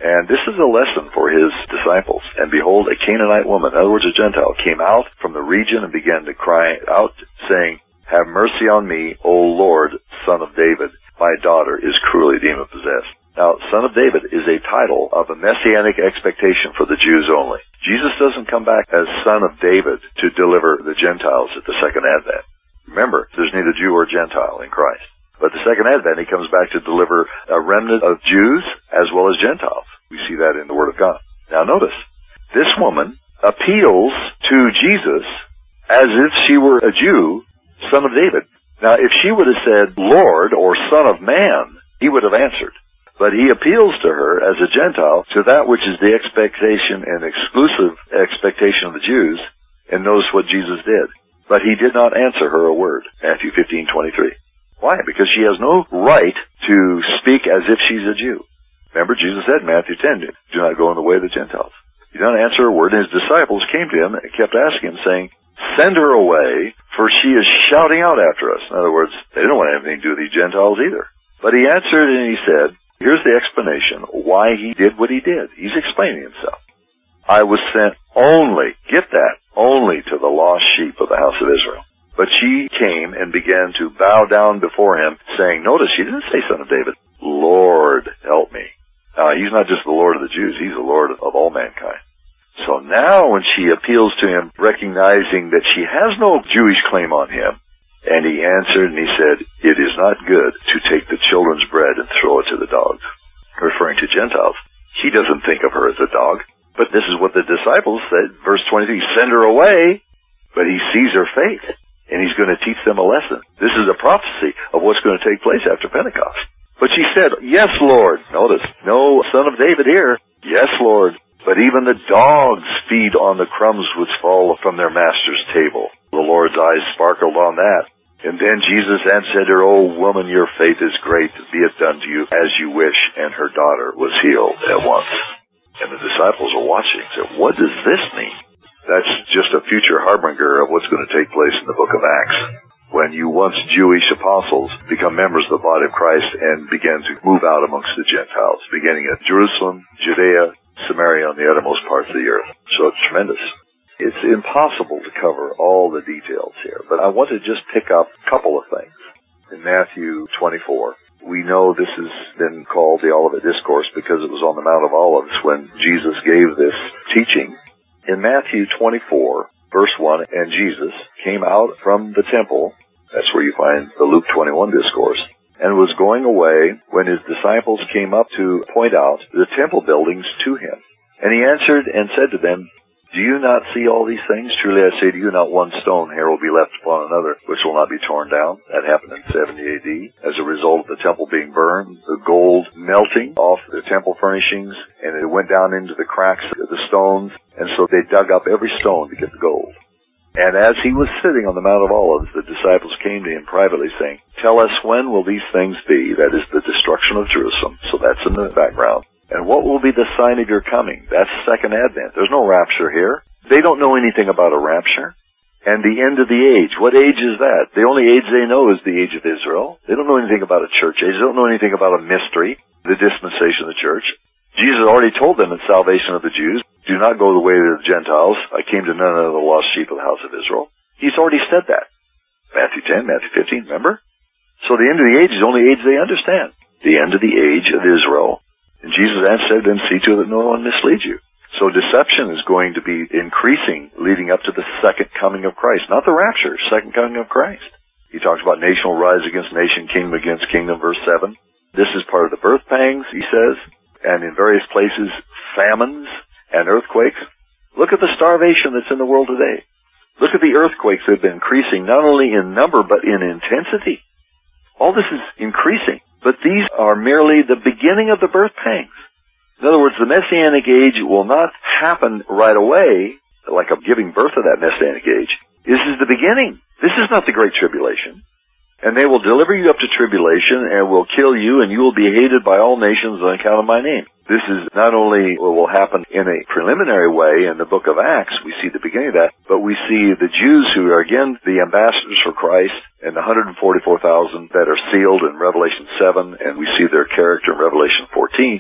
And this is a lesson for his disciples. And behold, a Canaanite woman, in other words, a Gentile, came out from the region and began to cry out, saying, "Have mercy on me, O Lord, Son of David. My daughter is cruelly demon-possessed." Now, Son of David is a title of a messianic expectation for the Jews only. Jesus doesn't come back as Son of David to deliver the Gentiles at the second advent. Remember, there's neither Jew or Gentile in Christ. But the second advent, he comes back to deliver a remnant of Jews as well as Gentiles. We see that in the Word of God. Now notice, this woman appeals to Jesus as if she were a Jew, Son of David. Now, if she would have said Lord or Son of Man, he would have answered. But he appeals to her as a Gentile to that which is the expectation and exclusive expectation of the Jews, and notice what Jesus did. But he did not answer her a word. Matthew fifteen twenty-three. Why? Because she has no right to speak as if she's a Jew. Remember, Jesus said in Matthew ten, do not go in the way of the Gentiles. He did not answer a word, and his disciples came to him and kept asking him, saying, "Send her away, for she is shouting out after us." In other words, they didn't want anything to do with these Gentiles either. But he answered and he said, here's the explanation why he did what he did. He's explaining himself. "I was sent only," get that, only to the lost sheep of the house of Israel. But she came and began to bow down before him, saying, notice, she didn't say Son of David, "Lord, help me." Uh, he's not just the Lord of the Jews, he's the Lord of all mankind. So now when she appeals to him, recognizing that she has no Jewish claim on him, and he answered and he said, "It is not good to take the children's bread and throw it to the dogs," referring to Gentiles. He doesn't think of her as a dog, but this is what the disciples said, verse twenty-three, "Send her away," but he sees her faith, and he's going to teach them a lesson. This is a prophecy of what's going to take place after Pentecost. But she said, "Yes, Lord." Notice, no Son of David here. "Yes, Lord. But even the dogs feed on the crumbs which fall from their master's table." The Lord's eyes sparkled on that. And then Jesus answered her, "O woman, your faith is great. Be it done to you as you wish." And her daughter was healed at once. And the disciples are watching and said, what does this mean? That's just a future harbinger of what's going to take place in the book of Acts, when you once Jewish apostles become members of the body of Christ and begin to move out amongst the Gentiles, beginning at Jerusalem, Judea, Samaria, on the uttermost parts of the earth. So it's tremendous. It's impossible to cover all the details here, but I want to just pick up a couple of things. In Matthew twenty-four, we know this has been called the Olivet Discourse because it was on the Mount of Olives when Jesus gave this teaching. In Matthew twenty-four, verse one, "And Jesus came out from the temple," that's where you find the Luke twenty-one discourse, "and was going away when his disciples came up to point out the temple buildings to him. And he answered and said to them, Do you not see all these things? Truly I say to you, not one stone here will be left upon another, which will not be torn down." That happened in seventy A D as a result of the temple being burned, the gold melting off the temple furnishings, and it went down into the cracks of the stones, and so they dug up every stone to get the gold. And as he was sitting on the Mount of Olives, the disciples came to him privately, saying, "Tell us, when will these things be?" That is the destruction of Jerusalem. So that's in the background. "And what will be the sign of your coming?" That's second advent. There's no rapture here. They don't know anything about a rapture. And the end of the age. What age is that? The only age they know is the age of Israel. They don't know anything about a church age. They don't know anything about a mystery, the dispensation of the church. Jesus already told them in salvation of the Jews, "Do not go the way of the Gentiles. I came to none of the lost sheep of the house of Israel." He's already said that. Matthew ten, Matthew fifteen, remember? So the end of the age is the only age they understand. The end of the age of Israel. And Jesus answered, "And see to it that no one misleads you." So deception is going to be increasing leading up to the second coming of Christ. Not the rapture, second coming of Christ. He talks about nation will rise against nation, kingdom against kingdom, verse seven. This is part of the birth pangs, he says, and in various places, famines and earthquakes. Look at the starvation that's in the world today. Look at the earthquakes that have been increasing, not only in number, but in intensity. All this is increasing. But these are merely the beginning of the birth pangs. In other words, the Messianic age will not happen right away, like a giving birth to that Messianic age. This is the beginning. This is not the Great Tribulation. And they will deliver you up to tribulation and will kill you, and you will be hated by all nations on account of my name. This is not only what will happen in a preliminary way in the book of Acts, we see the beginning of that, but we see the Jews who are again the ambassadors for Christ, and the one hundred forty-four thousand that are sealed in Revelation seven, and we see their character in Revelation fourteen.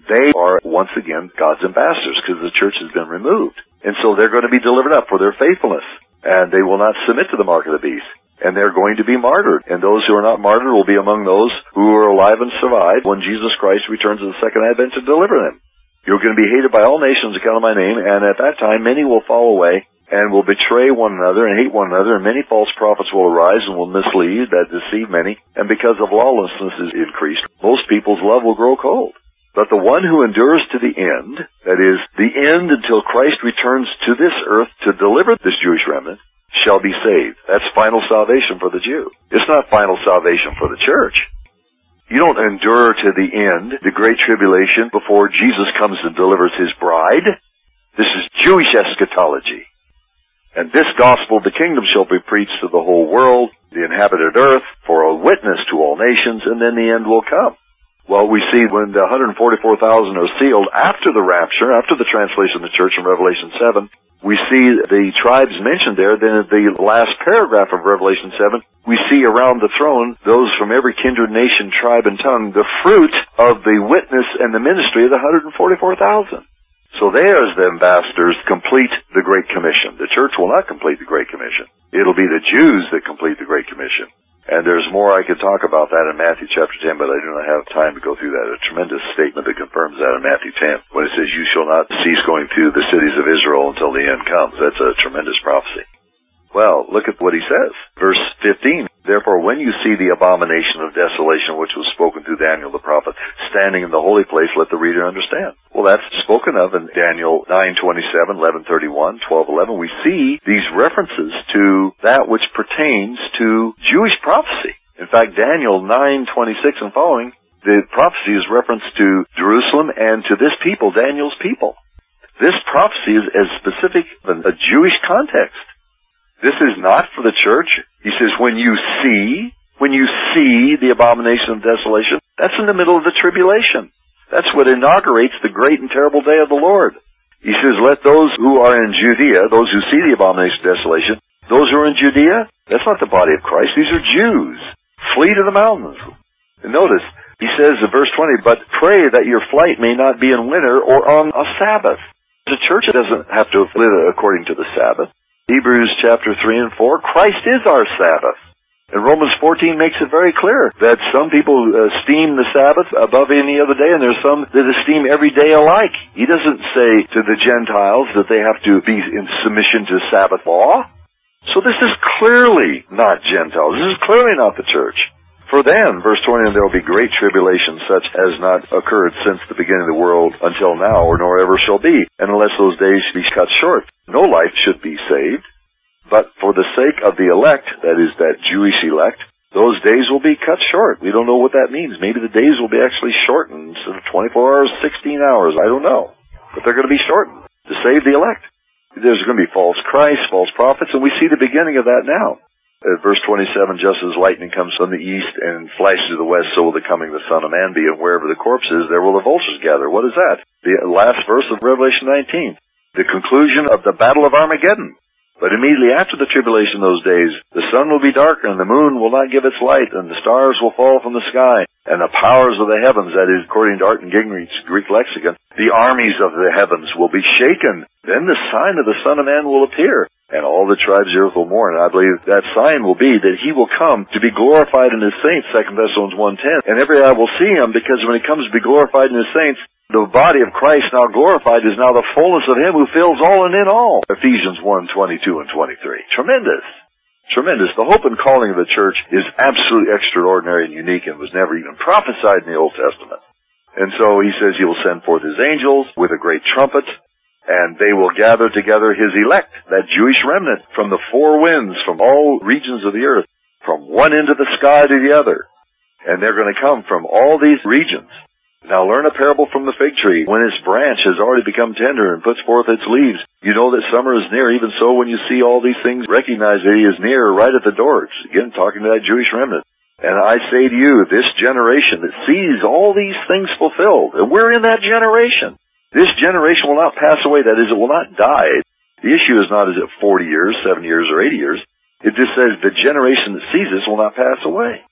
They are, once again, God's ambassadors because the church has been removed. And so they're going to be delivered up for their faithfulness. And they will not submit to the mark of the beast. And they're going to be martyred. And those who are not martyred will be among those who are alive and survive when Jesus Christ returns in the second advent to deliver them. You're going to be hated by all nations on account of my name, and at that time many will fall away and will betray one another and hate one another, and many false prophets will arise and will mislead, that deceive many, and because of lawlessness is increased, most people's love will grow cold. But the one who endures to the end, that is, the end until Christ returns to this earth to deliver this Jewish remnant, shall be saved. That's final salvation for the Jew. It's not final salvation for the church. You don't endure to the end, the great tribulation, before Jesus comes and delivers his bride. This is Jewish eschatology. And this gospel of the kingdom shall be preached to the whole world, the inhabited earth, for a witness to all nations, and then the end will come. Well, we see when the one hundred forty-four thousand are sealed after the rapture, after the translation of the church in Revelation seven, we see the tribes mentioned there. Then in the last paragraph of Revelation seven, we see around the throne those from every kindred, nation, tribe, and tongue, the fruit of the witness and the ministry of the one hundred forty-four thousand. So they, as the ambassadors, complete the Great Commission. The church will not complete the Great Commission. It'll be the Jews that complete the Great Commission. And there's more I could talk about that in Matthew chapter ten, but I do not have time to go through that. A tremendous statement that confirms that in Matthew ten, when it says, you shall not cease going through the cities of Israel until the end comes. That's a tremendous prophecy. Well, look at what he says. Verse fifteen, therefore when you see the abomination of desolation which was spoken through Daniel the prophet, standing in the holy place, let the reader understand. Well, that's spoken of in Daniel nine twenty-seven, eleven thirty-one, twelve eleven. We see these references to that which pertains to Jewish prophecy. In fact, Daniel nine twenty-six and following, the prophecy is reference to Jerusalem and to this people, Daniel's people. This prophecy is as specific in a Jewish context. This is not for the church. He says, when you see, when you see the abomination of desolation, that's in the middle of the tribulation. That's what inaugurates the great and terrible day of the Lord. He says, let those who are in Judea, those who see the abomination of desolation, those who are in Judea, that's not the body of Christ. These are Jews. Flee to the mountains. And notice, he says in verse twenty, but pray that your flight may not be in winter or on a Sabbath. The church doesn't have to live according to the Sabbath. Hebrews chapter three and four, Christ is our Sabbath. And Romans fourteen makes it very clear that some people esteem the Sabbath above any other day, and there's some that esteem every day alike. He doesn't say to the Gentiles that they have to be in submission to Sabbath law. So this is clearly not Gentiles. This is clearly not the church. For then, verse twenty, and there will be great tribulation such as not occurred since the beginning of the world until now, or nor ever shall be, and unless those days be cut short. No life should be saved, but for the sake of the elect, that is, that Jewish elect, those days will be cut short. We don't know what that means. Maybe the days will be actually shortened instead of twenty-four hours, sixteen hours. I don't know. But they're going to be shortened to save the elect. There's going to be false Christs, false prophets, and we see the beginning of that now. At verse twenty-seven, just as lightning comes from the east and flashes to the west, so will the coming of the Son of Man be, and wherever the corpse is, there will the vultures gather. What is that? The last verse of Revelation nineteen. The conclusion of the Battle of Armageddon. But immediately after the tribulation of those days, the sun will be darkened, and the moon will not give its light, and the stars will fall from the sky, and the powers of the heavens, that is, according to Art and Gingrich's Greek lexicon, the armies of the heavens will be shaken. Then the sign of the Son of Man will appear, and all the tribes of the earth will mourn. And I believe that sign will be that he will come to be glorified in his saints, Second Thessalonians one ten, and every eye will see him, because when he comes to be glorified in his saints, the body of Christ now glorified is now the fullness of him who fills all and in all. Ephesians one twenty-two and twenty-three. Tremendous. Tremendous. The hope and calling of the church is absolutely extraordinary and unique and was never even prophesied in the Old Testament. And so he says he will send forth his angels with a great trumpet, and they will gather together his elect, that Jewish remnant, from the four winds, from all regions of the earth, from one end of the sky to the other. And they're going to come from all these regions. Now learn a parable from the fig tree. When its branch has already become tender and puts forth its leaves, you know that summer is near. Even so, when you see all these things, recognize that he is near, right at the door. It's, again, talking to that Jewish remnant. And I say to you, this generation that sees all these things fulfilled, and we're in that generation. This generation will not pass away. That is, it will not die. The issue is not, is it forty years, seven years, or eighty years. It just says the generation that sees this will not pass away.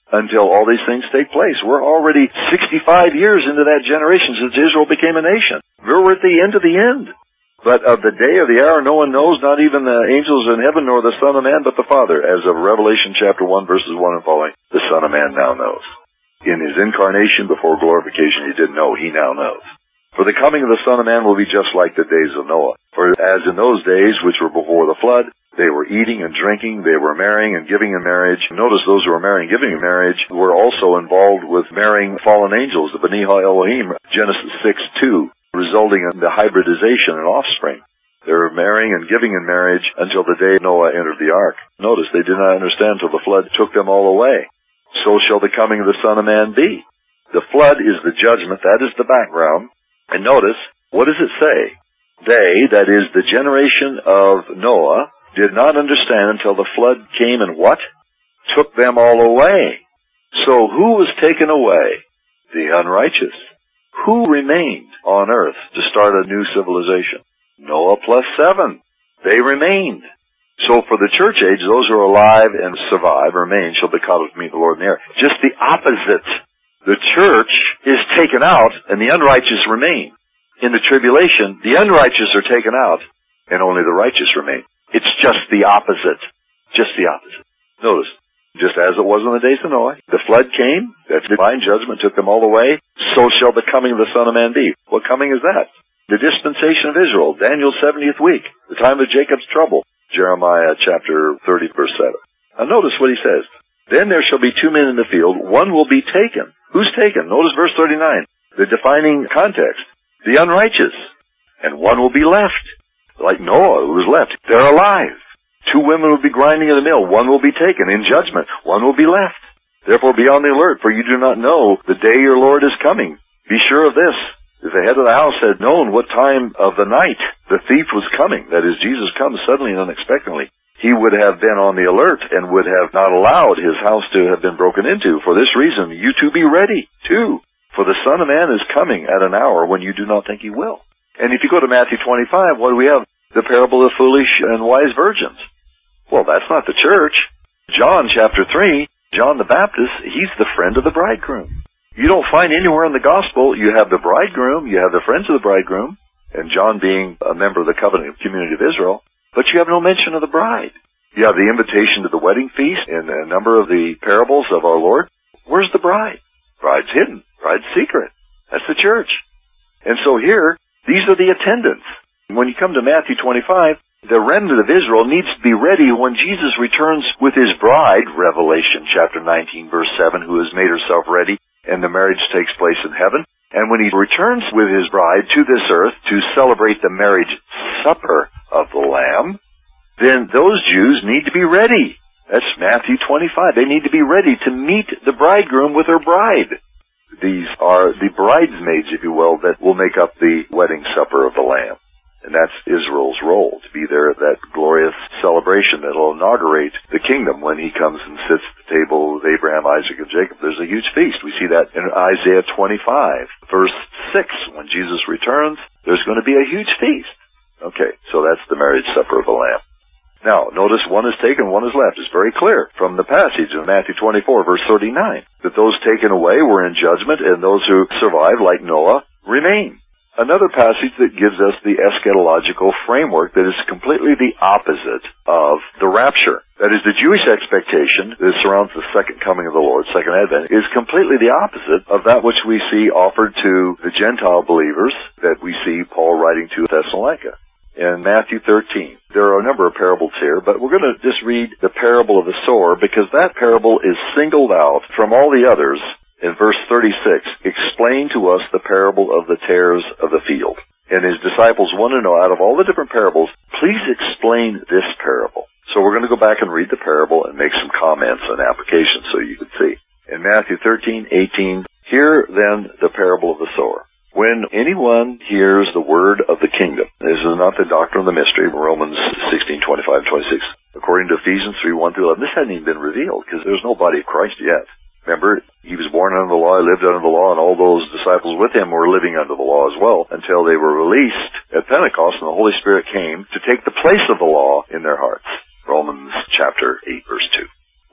until all these things take place. We're already sixty-five years into that generation since Israel became a nation. We're at the end of the end. But of the day or the hour no one knows, not even the angels in heaven nor the Son of Man, but the Father. As of Revelation chapter one, verses one and following, the Son of Man now knows. In his incarnation before glorification, he didn't know. He now knows. For the coming of the Son of Man will be just like the days of Noah. For as in those days which were before the flood, they were eating and drinking, they were marrying and giving in marriage. Notice those who were marrying and giving in marriage were also involved with marrying fallen angels, the B'nai Elohim, Genesis six two, resulting in the hybridization and offspring. They were marrying and giving in marriage until the day Noah entered the ark. Notice they did not understand till the flood took them all away. So shall the coming of the Son of Man be. The flood is the judgment, that is the background. And notice, what does it say? They, that is the generation of Noah, did not understand until the flood came and what? Took them all away. So who was taken away? The unrighteous. Who remained on earth to start a new civilization? Noah plus seven. They remained. So for the church age, those who are alive and survive, remain, shall be caught up to meet the Lord in the air. Just the opposite. The church is taken out and the unrighteous remain. In the tribulation, the unrighteous are taken out and only the righteous remain. It's just the opposite. Just the opposite. Notice, just as it was in the days of Noah, the flood came, that divine judgment took them all away, so shall the coming of the Son of Man be. What coming is that? The dispensation of Israel, Daniel's seventieth week, the time of Jacob's trouble, Jeremiah chapter thirty, verse seven. Now notice what he says. Then there shall be two men in the field, one will be taken. Who's taken? Notice verse thirty-nine, the defining context. The unrighteous. And one will be left. Like Noah, who was left. They're alive. Two women will be grinding in the mill. One will be taken in judgment. One will be left. Therefore be on the alert, for you do not know the day your Lord is coming. Be sure of this. If the head of the house had known what time of the night the thief was coming, that is, Jesus comes suddenly and unexpectedly, he would have been on the alert and would have not allowed his house to have been broken into. For this reason, you too be ready, too. For the Son of Man is coming at an hour when you do not think he will. And if you go to Matthew twenty-five, what do we have? The parable of foolish and wise virgins. Well, that's not the church. John chapter three, John the Baptist, he's the friend of the bridegroom. You don't find anywhere in the gospel, you have the bridegroom, you have the friends of the bridegroom, and John being a member of the covenant community of Israel, but you have no mention of the bride. You have the invitation to the wedding feast in a number of the parables of our Lord. Where's the bride? Bride's hidden. Bride's secret. That's the church. And so here, these are the attendants. When you come to Matthew twenty-five, the remnant of Israel needs to be ready when Jesus returns with his bride, Revelation chapter nineteen, verse seven, who has made herself ready, and the marriage takes place in heaven. And when he returns with his bride to this earth to celebrate the marriage supper of the Lamb, then those Jews need to be ready. That's Matthew twenty-five. They need to be ready to meet the bridegroom with her bride. These are the bridesmaids, if you will, that will make up the wedding supper of the Lamb. And that's Israel's role, to be there at that glorious celebration that will inaugurate the kingdom when he comes and sits at the table with Abraham, Isaac, and Jacob. There's a huge feast. We see that in Isaiah twenty-five, verse six. When Jesus returns, there's going to be a huge feast. Okay, so that's the marriage supper of the Lamb. Now, notice one is taken, one is left. It's very clear from the passage in Matthew twenty-four, verse thirty-nine, that those taken away were in judgment, and those who survived, like Noah, remain. Another passage that gives us the eschatological framework that is completely the opposite of the rapture. That is, the Jewish expectation that surrounds the second coming of the Lord, second advent, is completely the opposite of that which we see offered to the Gentile believers that we see Paul writing to Thessalonica. In Matthew thirteen, there are a number of parables here, but we're going to just read the parable of the sower because that parable is singled out from all the others. In verse thirty-six, explain to us the parable of the tares of the field. And his disciples want to know, out of all the different parables, please explain this parable. So we're going to go back and read the parable and make some comments and applications so you can see. In Matthew thirteen, eighteen, hear then the parable of the sower. When anyone hears the word of the kingdom, this is not the doctrine of the mystery, Romans sixteen, twenty-five, twenty-six. According to Ephesians three, one through eleven, this hadn't even been revealed because there's no body of Christ yet. Remember, he was born under the law, lived under the law, and all those disciples with him were living under the law as well until they were released at Pentecost and the Holy Spirit came to take the place of the law in their hearts. Romans chapter eight, verse two.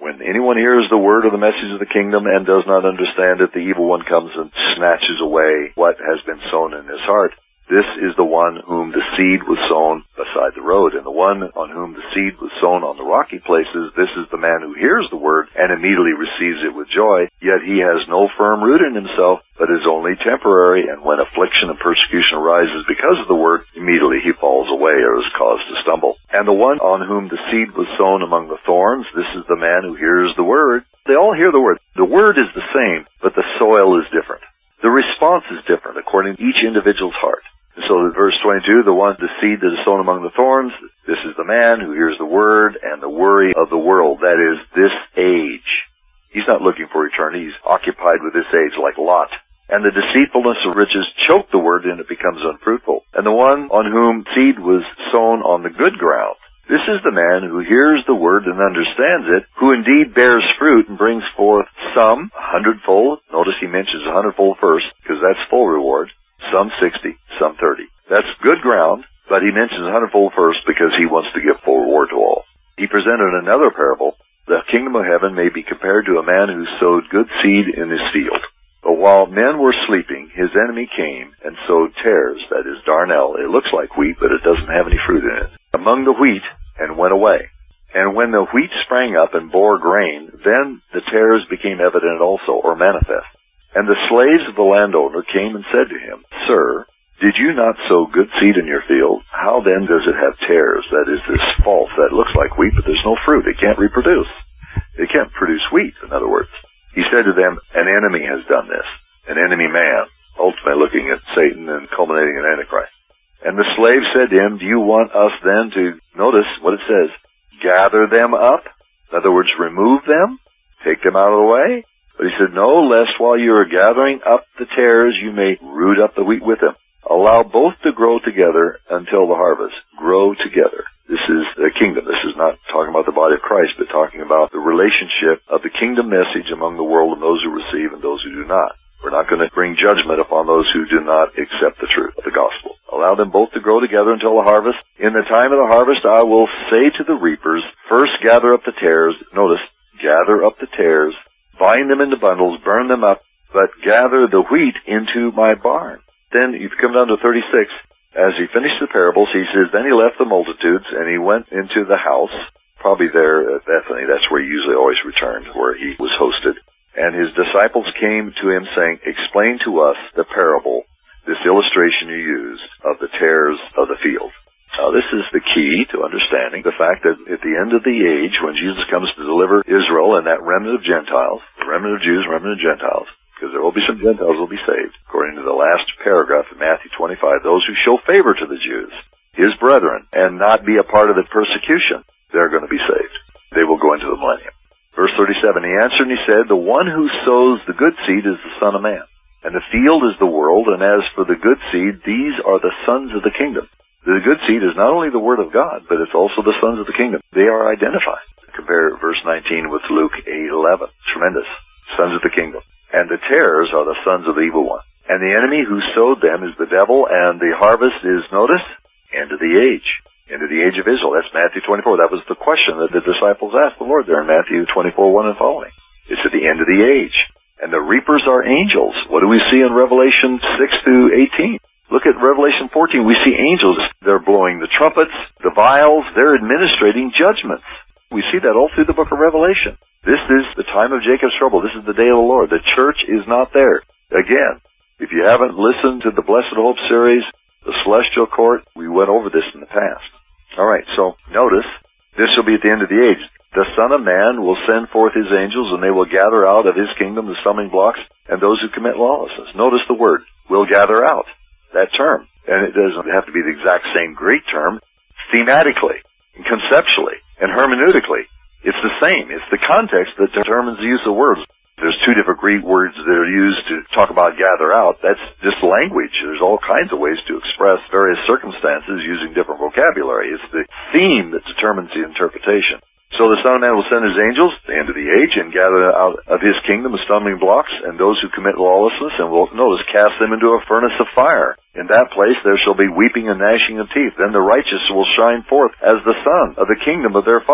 When anyone hears the word of the message of the kingdom and does not understand it, the evil one comes and snatches away what has been sown in his heart. This is the one whom the seed was sown beside the road. And the one on whom the seed was sown on the rocky places, this is the man who hears the word and immediately receives it with joy. Yet he has no firm root in himself, but is only temporary. And when affliction and persecution arises because of the word, immediately he falls away or is caused to stumble. And the one on whom the seed was sown among the thorns, this is the man who hears the word. They all hear the word. The word is the same, but the soil is different. The response is different according to each individual's heart. So verse twenty-two, the one, the seed that is sown among the thorns, this is the man who hears the word and the worry of the world, that is, this age. He's not looking for eternity, he's occupied with this age like Lot. And the deceitfulness of riches choke the word and it becomes unfruitful. And the one on whom seed was sown on the good ground, this is the man who hears the word and understands it, who indeed bears fruit and brings forth some a hundredfold. Notice he mentions a hundredfold first, because that's full reward. Some sixty, some thirty. That's good ground, but he mentions a hundredfold first because he wants to give full reward to all. He presented another parable. The kingdom of heaven may be compared to a man who sowed good seed in his field. But while men were sleeping, his enemy came and sowed tares, that is, darnel. It looks like wheat, but it doesn't have any fruit in it, among the wheat, and went away. And when the wheat sprang up and bore grain, then the tares became evident also, or manifest. And the slaves of the landowner came and said to him, Sir, did you not sow good seed in your field? How then does it have tares? That is, this false, that looks like wheat, but there's no fruit. It can't reproduce. It can't produce wheat, in other words. He said to them, an enemy has done this, an enemy man, ultimately looking at Satan and culminating in Antichrist. And the slave said to him, do you want us then to, notice what it says, gather them up? In other words, remove them? Take them out of the way? But he said, no, lest while you are gathering up the tares, you may root up the wheat with them. Allow both to grow together until the harvest. Grow together. This is the kingdom. This is not talking about the body of Christ, but talking about the relationship of the kingdom message among the world and those who receive and those who do not. We're not going to bring judgment upon those who do not accept the truth of the gospel. Allow them both to grow together until the harvest. In the time of the harvest, I will say to the reapers, first gather up the tares. Notice, gather up the tares. Bind them into bundles, burn them up, but gather the wheat into my barn. Then you come down to thirty-six. As he finished the parables, he says, then he left the multitudes, and he went into the house, probably there at Bethany. That's where he usually always returned, where he was hosted. And his disciples came to him saying, explain to us the parable, this illustration you used, of the tares of the field. Now, this is the key to understanding the fact that at the end of the age, when Jesus comes to deliver Israel and that remnant of Gentiles, the remnant of Jews, remnant of Gentiles, because there will be some Gentiles who will be saved, according to the last paragraph of Matthew twenty-five, those who show favor to the Jews, his brethren, and not be a part of the persecution, they're going to be saved. They will go into the millennium. Verse thirty-seven, he answered and he said, the one who sows the good seed is the Son of Man, and the field is the world, and as for the good seed, these are the sons of the kingdom. The good seed is not only the word of God, but it's also the sons of the kingdom. They are identified. Compare verse nineteen with Luke eight eleven. Tremendous. Sons of the kingdom. And the tares are the sons of the evil one. And the enemy who sowed them is the devil, and the harvest is, notice, end of the age. End of the age of Israel. That's Matthew twenty-four. That was the question that the disciples asked the Lord there in Matthew twenty-four one and following. It's at the end of the age. And the reapers are angels. What do we see in Revelation six through eighteen? Look at Revelation fourteen. We see angels. They're blowing the trumpets, the vials. They're administrating judgments. We see that all through the book of Revelation. This is the time of Jacob's trouble. This is the day of the Lord. The church is not there. Again, if you haven't listened to the Blessed Hope series, the Celestial Court, we went over this in the past. All right, so notice, this will be at the end of the age. The Son of Man will send forth his angels, and they will gather out of his kingdom the stumbling blocks and those who commit lawlessness. Notice the word, will gather out. That term. And it doesn't have to be the exact same Greek term. Thematically, and conceptually, and hermeneutically, it's the same. It's the context that determines the use of words. There's two different Greek words that are used to talk about gather out. That's just language. There's all kinds of ways to express various circumstances using different vocabulary. It's the theme that determines the interpretation. So the Son of Man will send his angels, the end of the age, and gather out of his kingdom the stumbling blocks and those who commit lawlessness, and will, notice, cast them into a furnace of fire. In that place there shall be weeping and gnashing of teeth. Then the righteous will shine forth as the sun of the kingdom of their Father.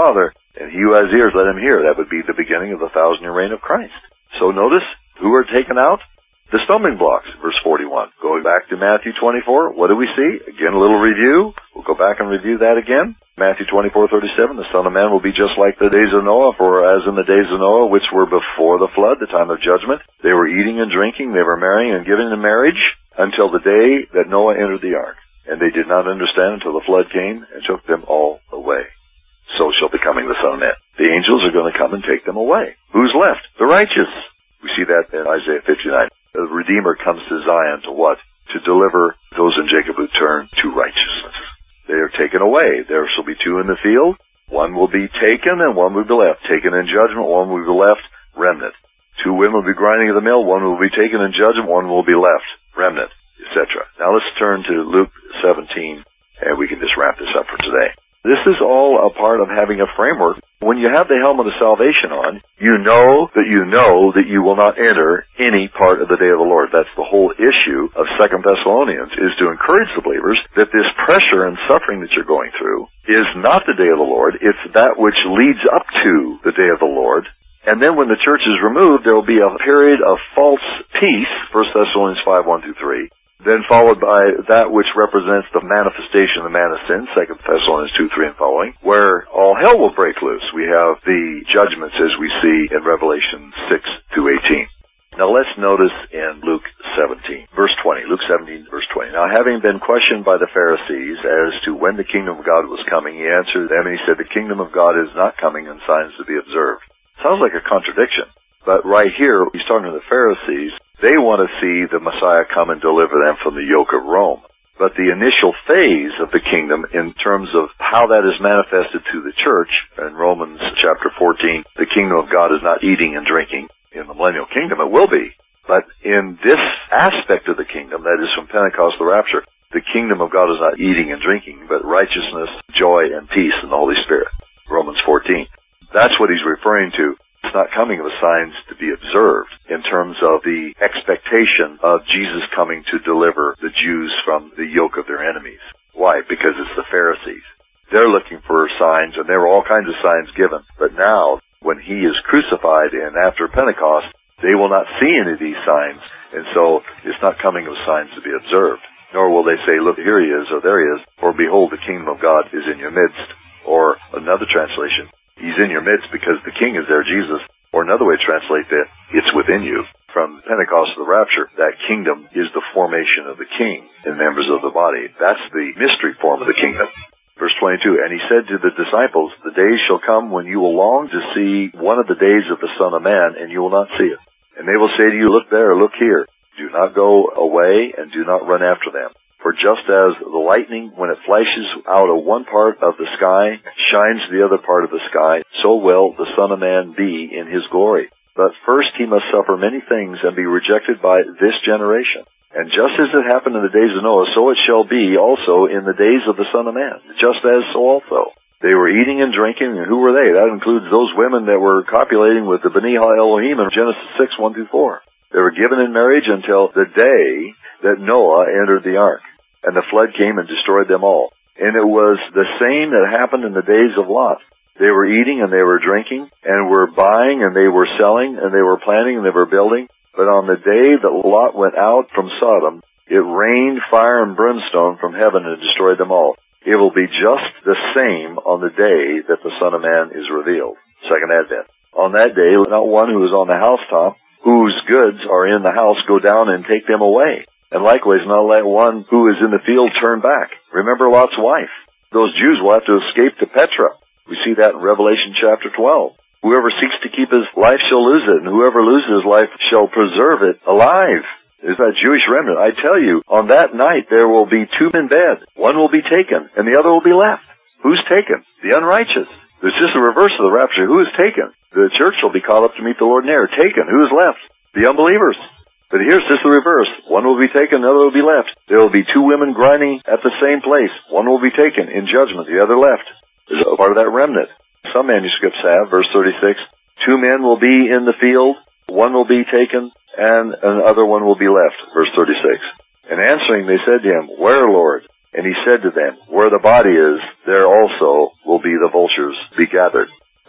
And he who has ears, let him hear. That would be the beginning of the thousand-year reign of Christ. So notice, who are taken out? The stumbling blocks, verse forty-one. Going back to Matthew twenty-four, what do we see? Again, a little review. We'll go back and review that again. Matthew twenty-four thirty-seven, the Son of Man will be just like the days of Noah, for as in the days of Noah, which were before the flood, the time of judgment, they were eating and drinking, they were marrying and giving in marriage, until the day that Noah entered the ark. And they did not understand until the flood came and took them all away. So shall be coming the Son of Man. The angels are going to come and take them away. Who's left? The righteous. We see that in Isaiah fifty-nine. The Redeemer comes to Zion to what? To deliver those in Jacob who turn to righteousness. They are taken away. There shall be two in the field. One will be taken and one will be left. Taken in judgment, one will be left, remnant. Two women will be grinding at the mill. One will be taken in judgment, one will be left, remnant, et cetera. Now let's turn to Luke seventeen, and we can just wrap this up for today. This is all a part of having a framework. When you have the helmet of salvation on, you know that you know that you will not enter any part of the day of the Lord. That's the whole issue of Second Thessalonians, is to encourage the believers that this pressure and suffering that you're going through is not the day of the Lord. It's that which leads up to the day of the Lord. And then when the church is removed, there will be a period of false peace, First Thessalonians five, one through three. Then followed by that which represents the manifestation of the man of sin, Second Thessalonians two, three and following, where all hell will break loose. We have the judgments as we see in Revelation six to eighteen. Now let's notice in Luke seventeen, verse twenty. Luke seventeen, verse twenty. Now having been questioned by the Pharisees as to when the kingdom of God was coming, he answered them and he said, the kingdom of God is not coming in signs to be observed. Sounds like a contradiction. But right here, he's talking to the Pharisees. They want to see the Messiah come and deliver them from the yoke of Rome. But the initial phase of the kingdom in terms of how that is manifested to the church, in Romans chapter fourteen, the kingdom of God is not eating and drinking. In the millennial kingdom, it will be. But in this aspect of the kingdom, that is from Pentecost to the rapture, the kingdom of God is not eating and drinking, but righteousness, joy, and peace in the Holy Spirit. Romans fourteen. That's what he's referring to. It's not coming of signs to be observed in terms of the expectation of Jesus coming to deliver the Jews from the yoke of their enemies. Why? Because it's the Pharisees. They're looking for signs, and there were all kinds of signs given. But now, when he is crucified and after Pentecost, they will not see any of these signs, and so it's not coming of signs to be observed. Nor will they say, look, here he is, or there he is, or behold, the kingdom of God is in your midst. Or another translation, he's in your midst because the king is there, Jesus. Or another way to translate that, it's within you. From Pentecost to the rapture, that kingdom is the formation of the king and members of the body. That's the mystery form of the kingdom. Verse twenty-two, and he said to the disciples, the days shall come when you will long to see one of the days of the Son of Man, and you will not see it. And they will say to you, look there, look here. Do not go away, and do not run after them. For just as the lightning, when it flashes out of one part of the sky, shines to the other part of the sky, so will the Son of Man be in his glory. But first he must suffer many things and be rejected by this generation. And just as it happened in the days of Noah, so it shall be also in the days of the Son of Man. Just as so also. They were eating and drinking, and who were they? That includes those women that were copulating with the B'nai Elohim in Genesis six, one through four. They were given in marriage until the day that Noah entered the ark. And the flood came and destroyed them all. And it was the same that happened in the days of Lot. They were eating and they were drinking, and were buying and they were selling, and they were planting and they were building. But on the day that Lot went out from Sodom, it rained fire and brimstone from heaven and destroyed them all. It will be just the same on the day that the Son of Man is revealed. Second Advent. On that day, not one who is on the housetop, whose goods are in the house, go down and take them away. And likewise, not let one who is in the field turn back. Remember Lot's wife. Those Jews will have to escape to Petra. We see that in Revelation chapter twelve. Whoever seeks to keep his life shall lose it, and whoever loses his life shall preserve it alive. Is that Jewish remnant? I tell you, on that night there will be two in bed. One will be taken, and the other will be left. Who's taken? The unrighteous. There's just a reverse of the rapture. Who is taken? The church shall be caught up to meet the Lord in air. Taken. Who is left? The unbelievers. But here's just the reverse. One will be taken, the other will be left. There will be two women grinding at the same place. One will be taken in judgment, the other left. Is a part of that remnant. Some manuscripts have, verse thirty-six, two men will be in the field, one will be taken, and another one will be left. Verse thirty-six. And answering, they said to him, where, Lord? And he said to them, where the body is, there also will be the vultures be gathered.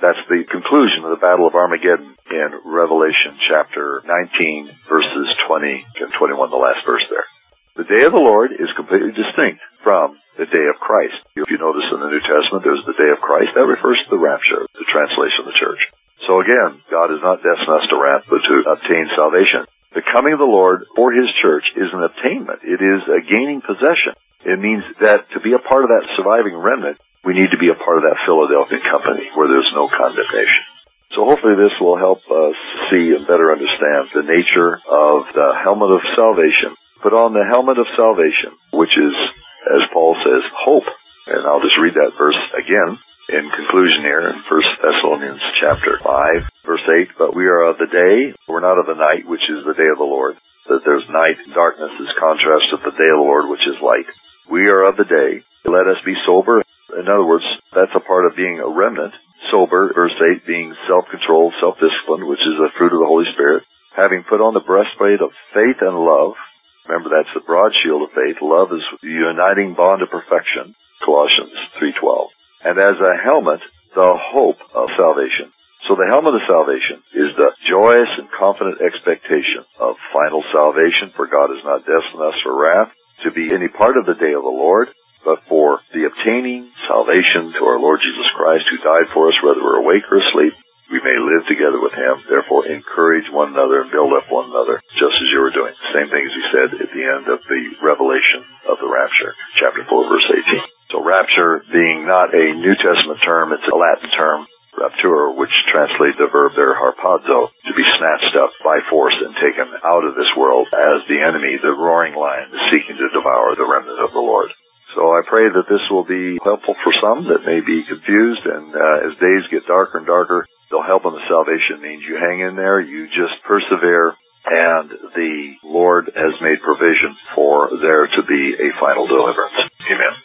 That's the conclusion of the Battle of Armageddon in Revelation chapter nineteen, verses twenty and twenty-one, the last verse there. The day of the Lord is completely distinct from the day of Christ. If you notice in the New Testament, there's the day of Christ. That refers to the rapture, the translation of the church. So again, God is not destined us to wrath, but to obtain salvation. The coming of the Lord for His church is an attainment. It is a gaining possession. It means that to be a part of that surviving remnant, we need to be a part of that Philadelphia company where there's no condemnation. So hopefully this will help us see and better understand the nature of the helmet of salvation. Put on the helmet of salvation, which is, as Paul says, hope. And I'll just read that verse again in conclusion here in First Thessalonians chapter five, verse eight. But we are of the day, we're not of the night, which is the day of the Lord. That there's night and darkness is contrast with the day of the Lord, which is light. We are of the day. Let us be sober. In other words, that's a part of being a remnant. Sober, verse eight, being self-controlled, self-disciplined, which is a fruit of the Holy Spirit. Having put on the breastplate of faith and love. Remember, that's the broad shield of faith. Love is the uniting bond of perfection. Colossians three twelve. And as a helmet, the hope of salvation. So the helmet of salvation is the joyous and confident expectation of final salvation, for God has not destined us for wrath to be any part of the day of the Lord, but for the obtaining salvation to our Lord Jesus Christ, who died for us, whether we're awake or asleep. We may live together with Him. Therefore, encourage one another and build up one another, just as you were doing. Same thing as He said at the end of the revelation of the rapture, chapter four, verse eighteen. So rapture being not a New Testament term, it's a Latin term, rapture, which translates the verb there, harpazo, to be snatched up by force and taken out of this world as the enemy, the roaring lion, is seeking to devour the remnant of the Lord. So I pray that this will be helpful for some that may be confused, and uh, as days get darker and darker, they'll help on the salvation means you hang in there, you just persevere, and the Lord has made provision for there to be a final deliverance. Amen.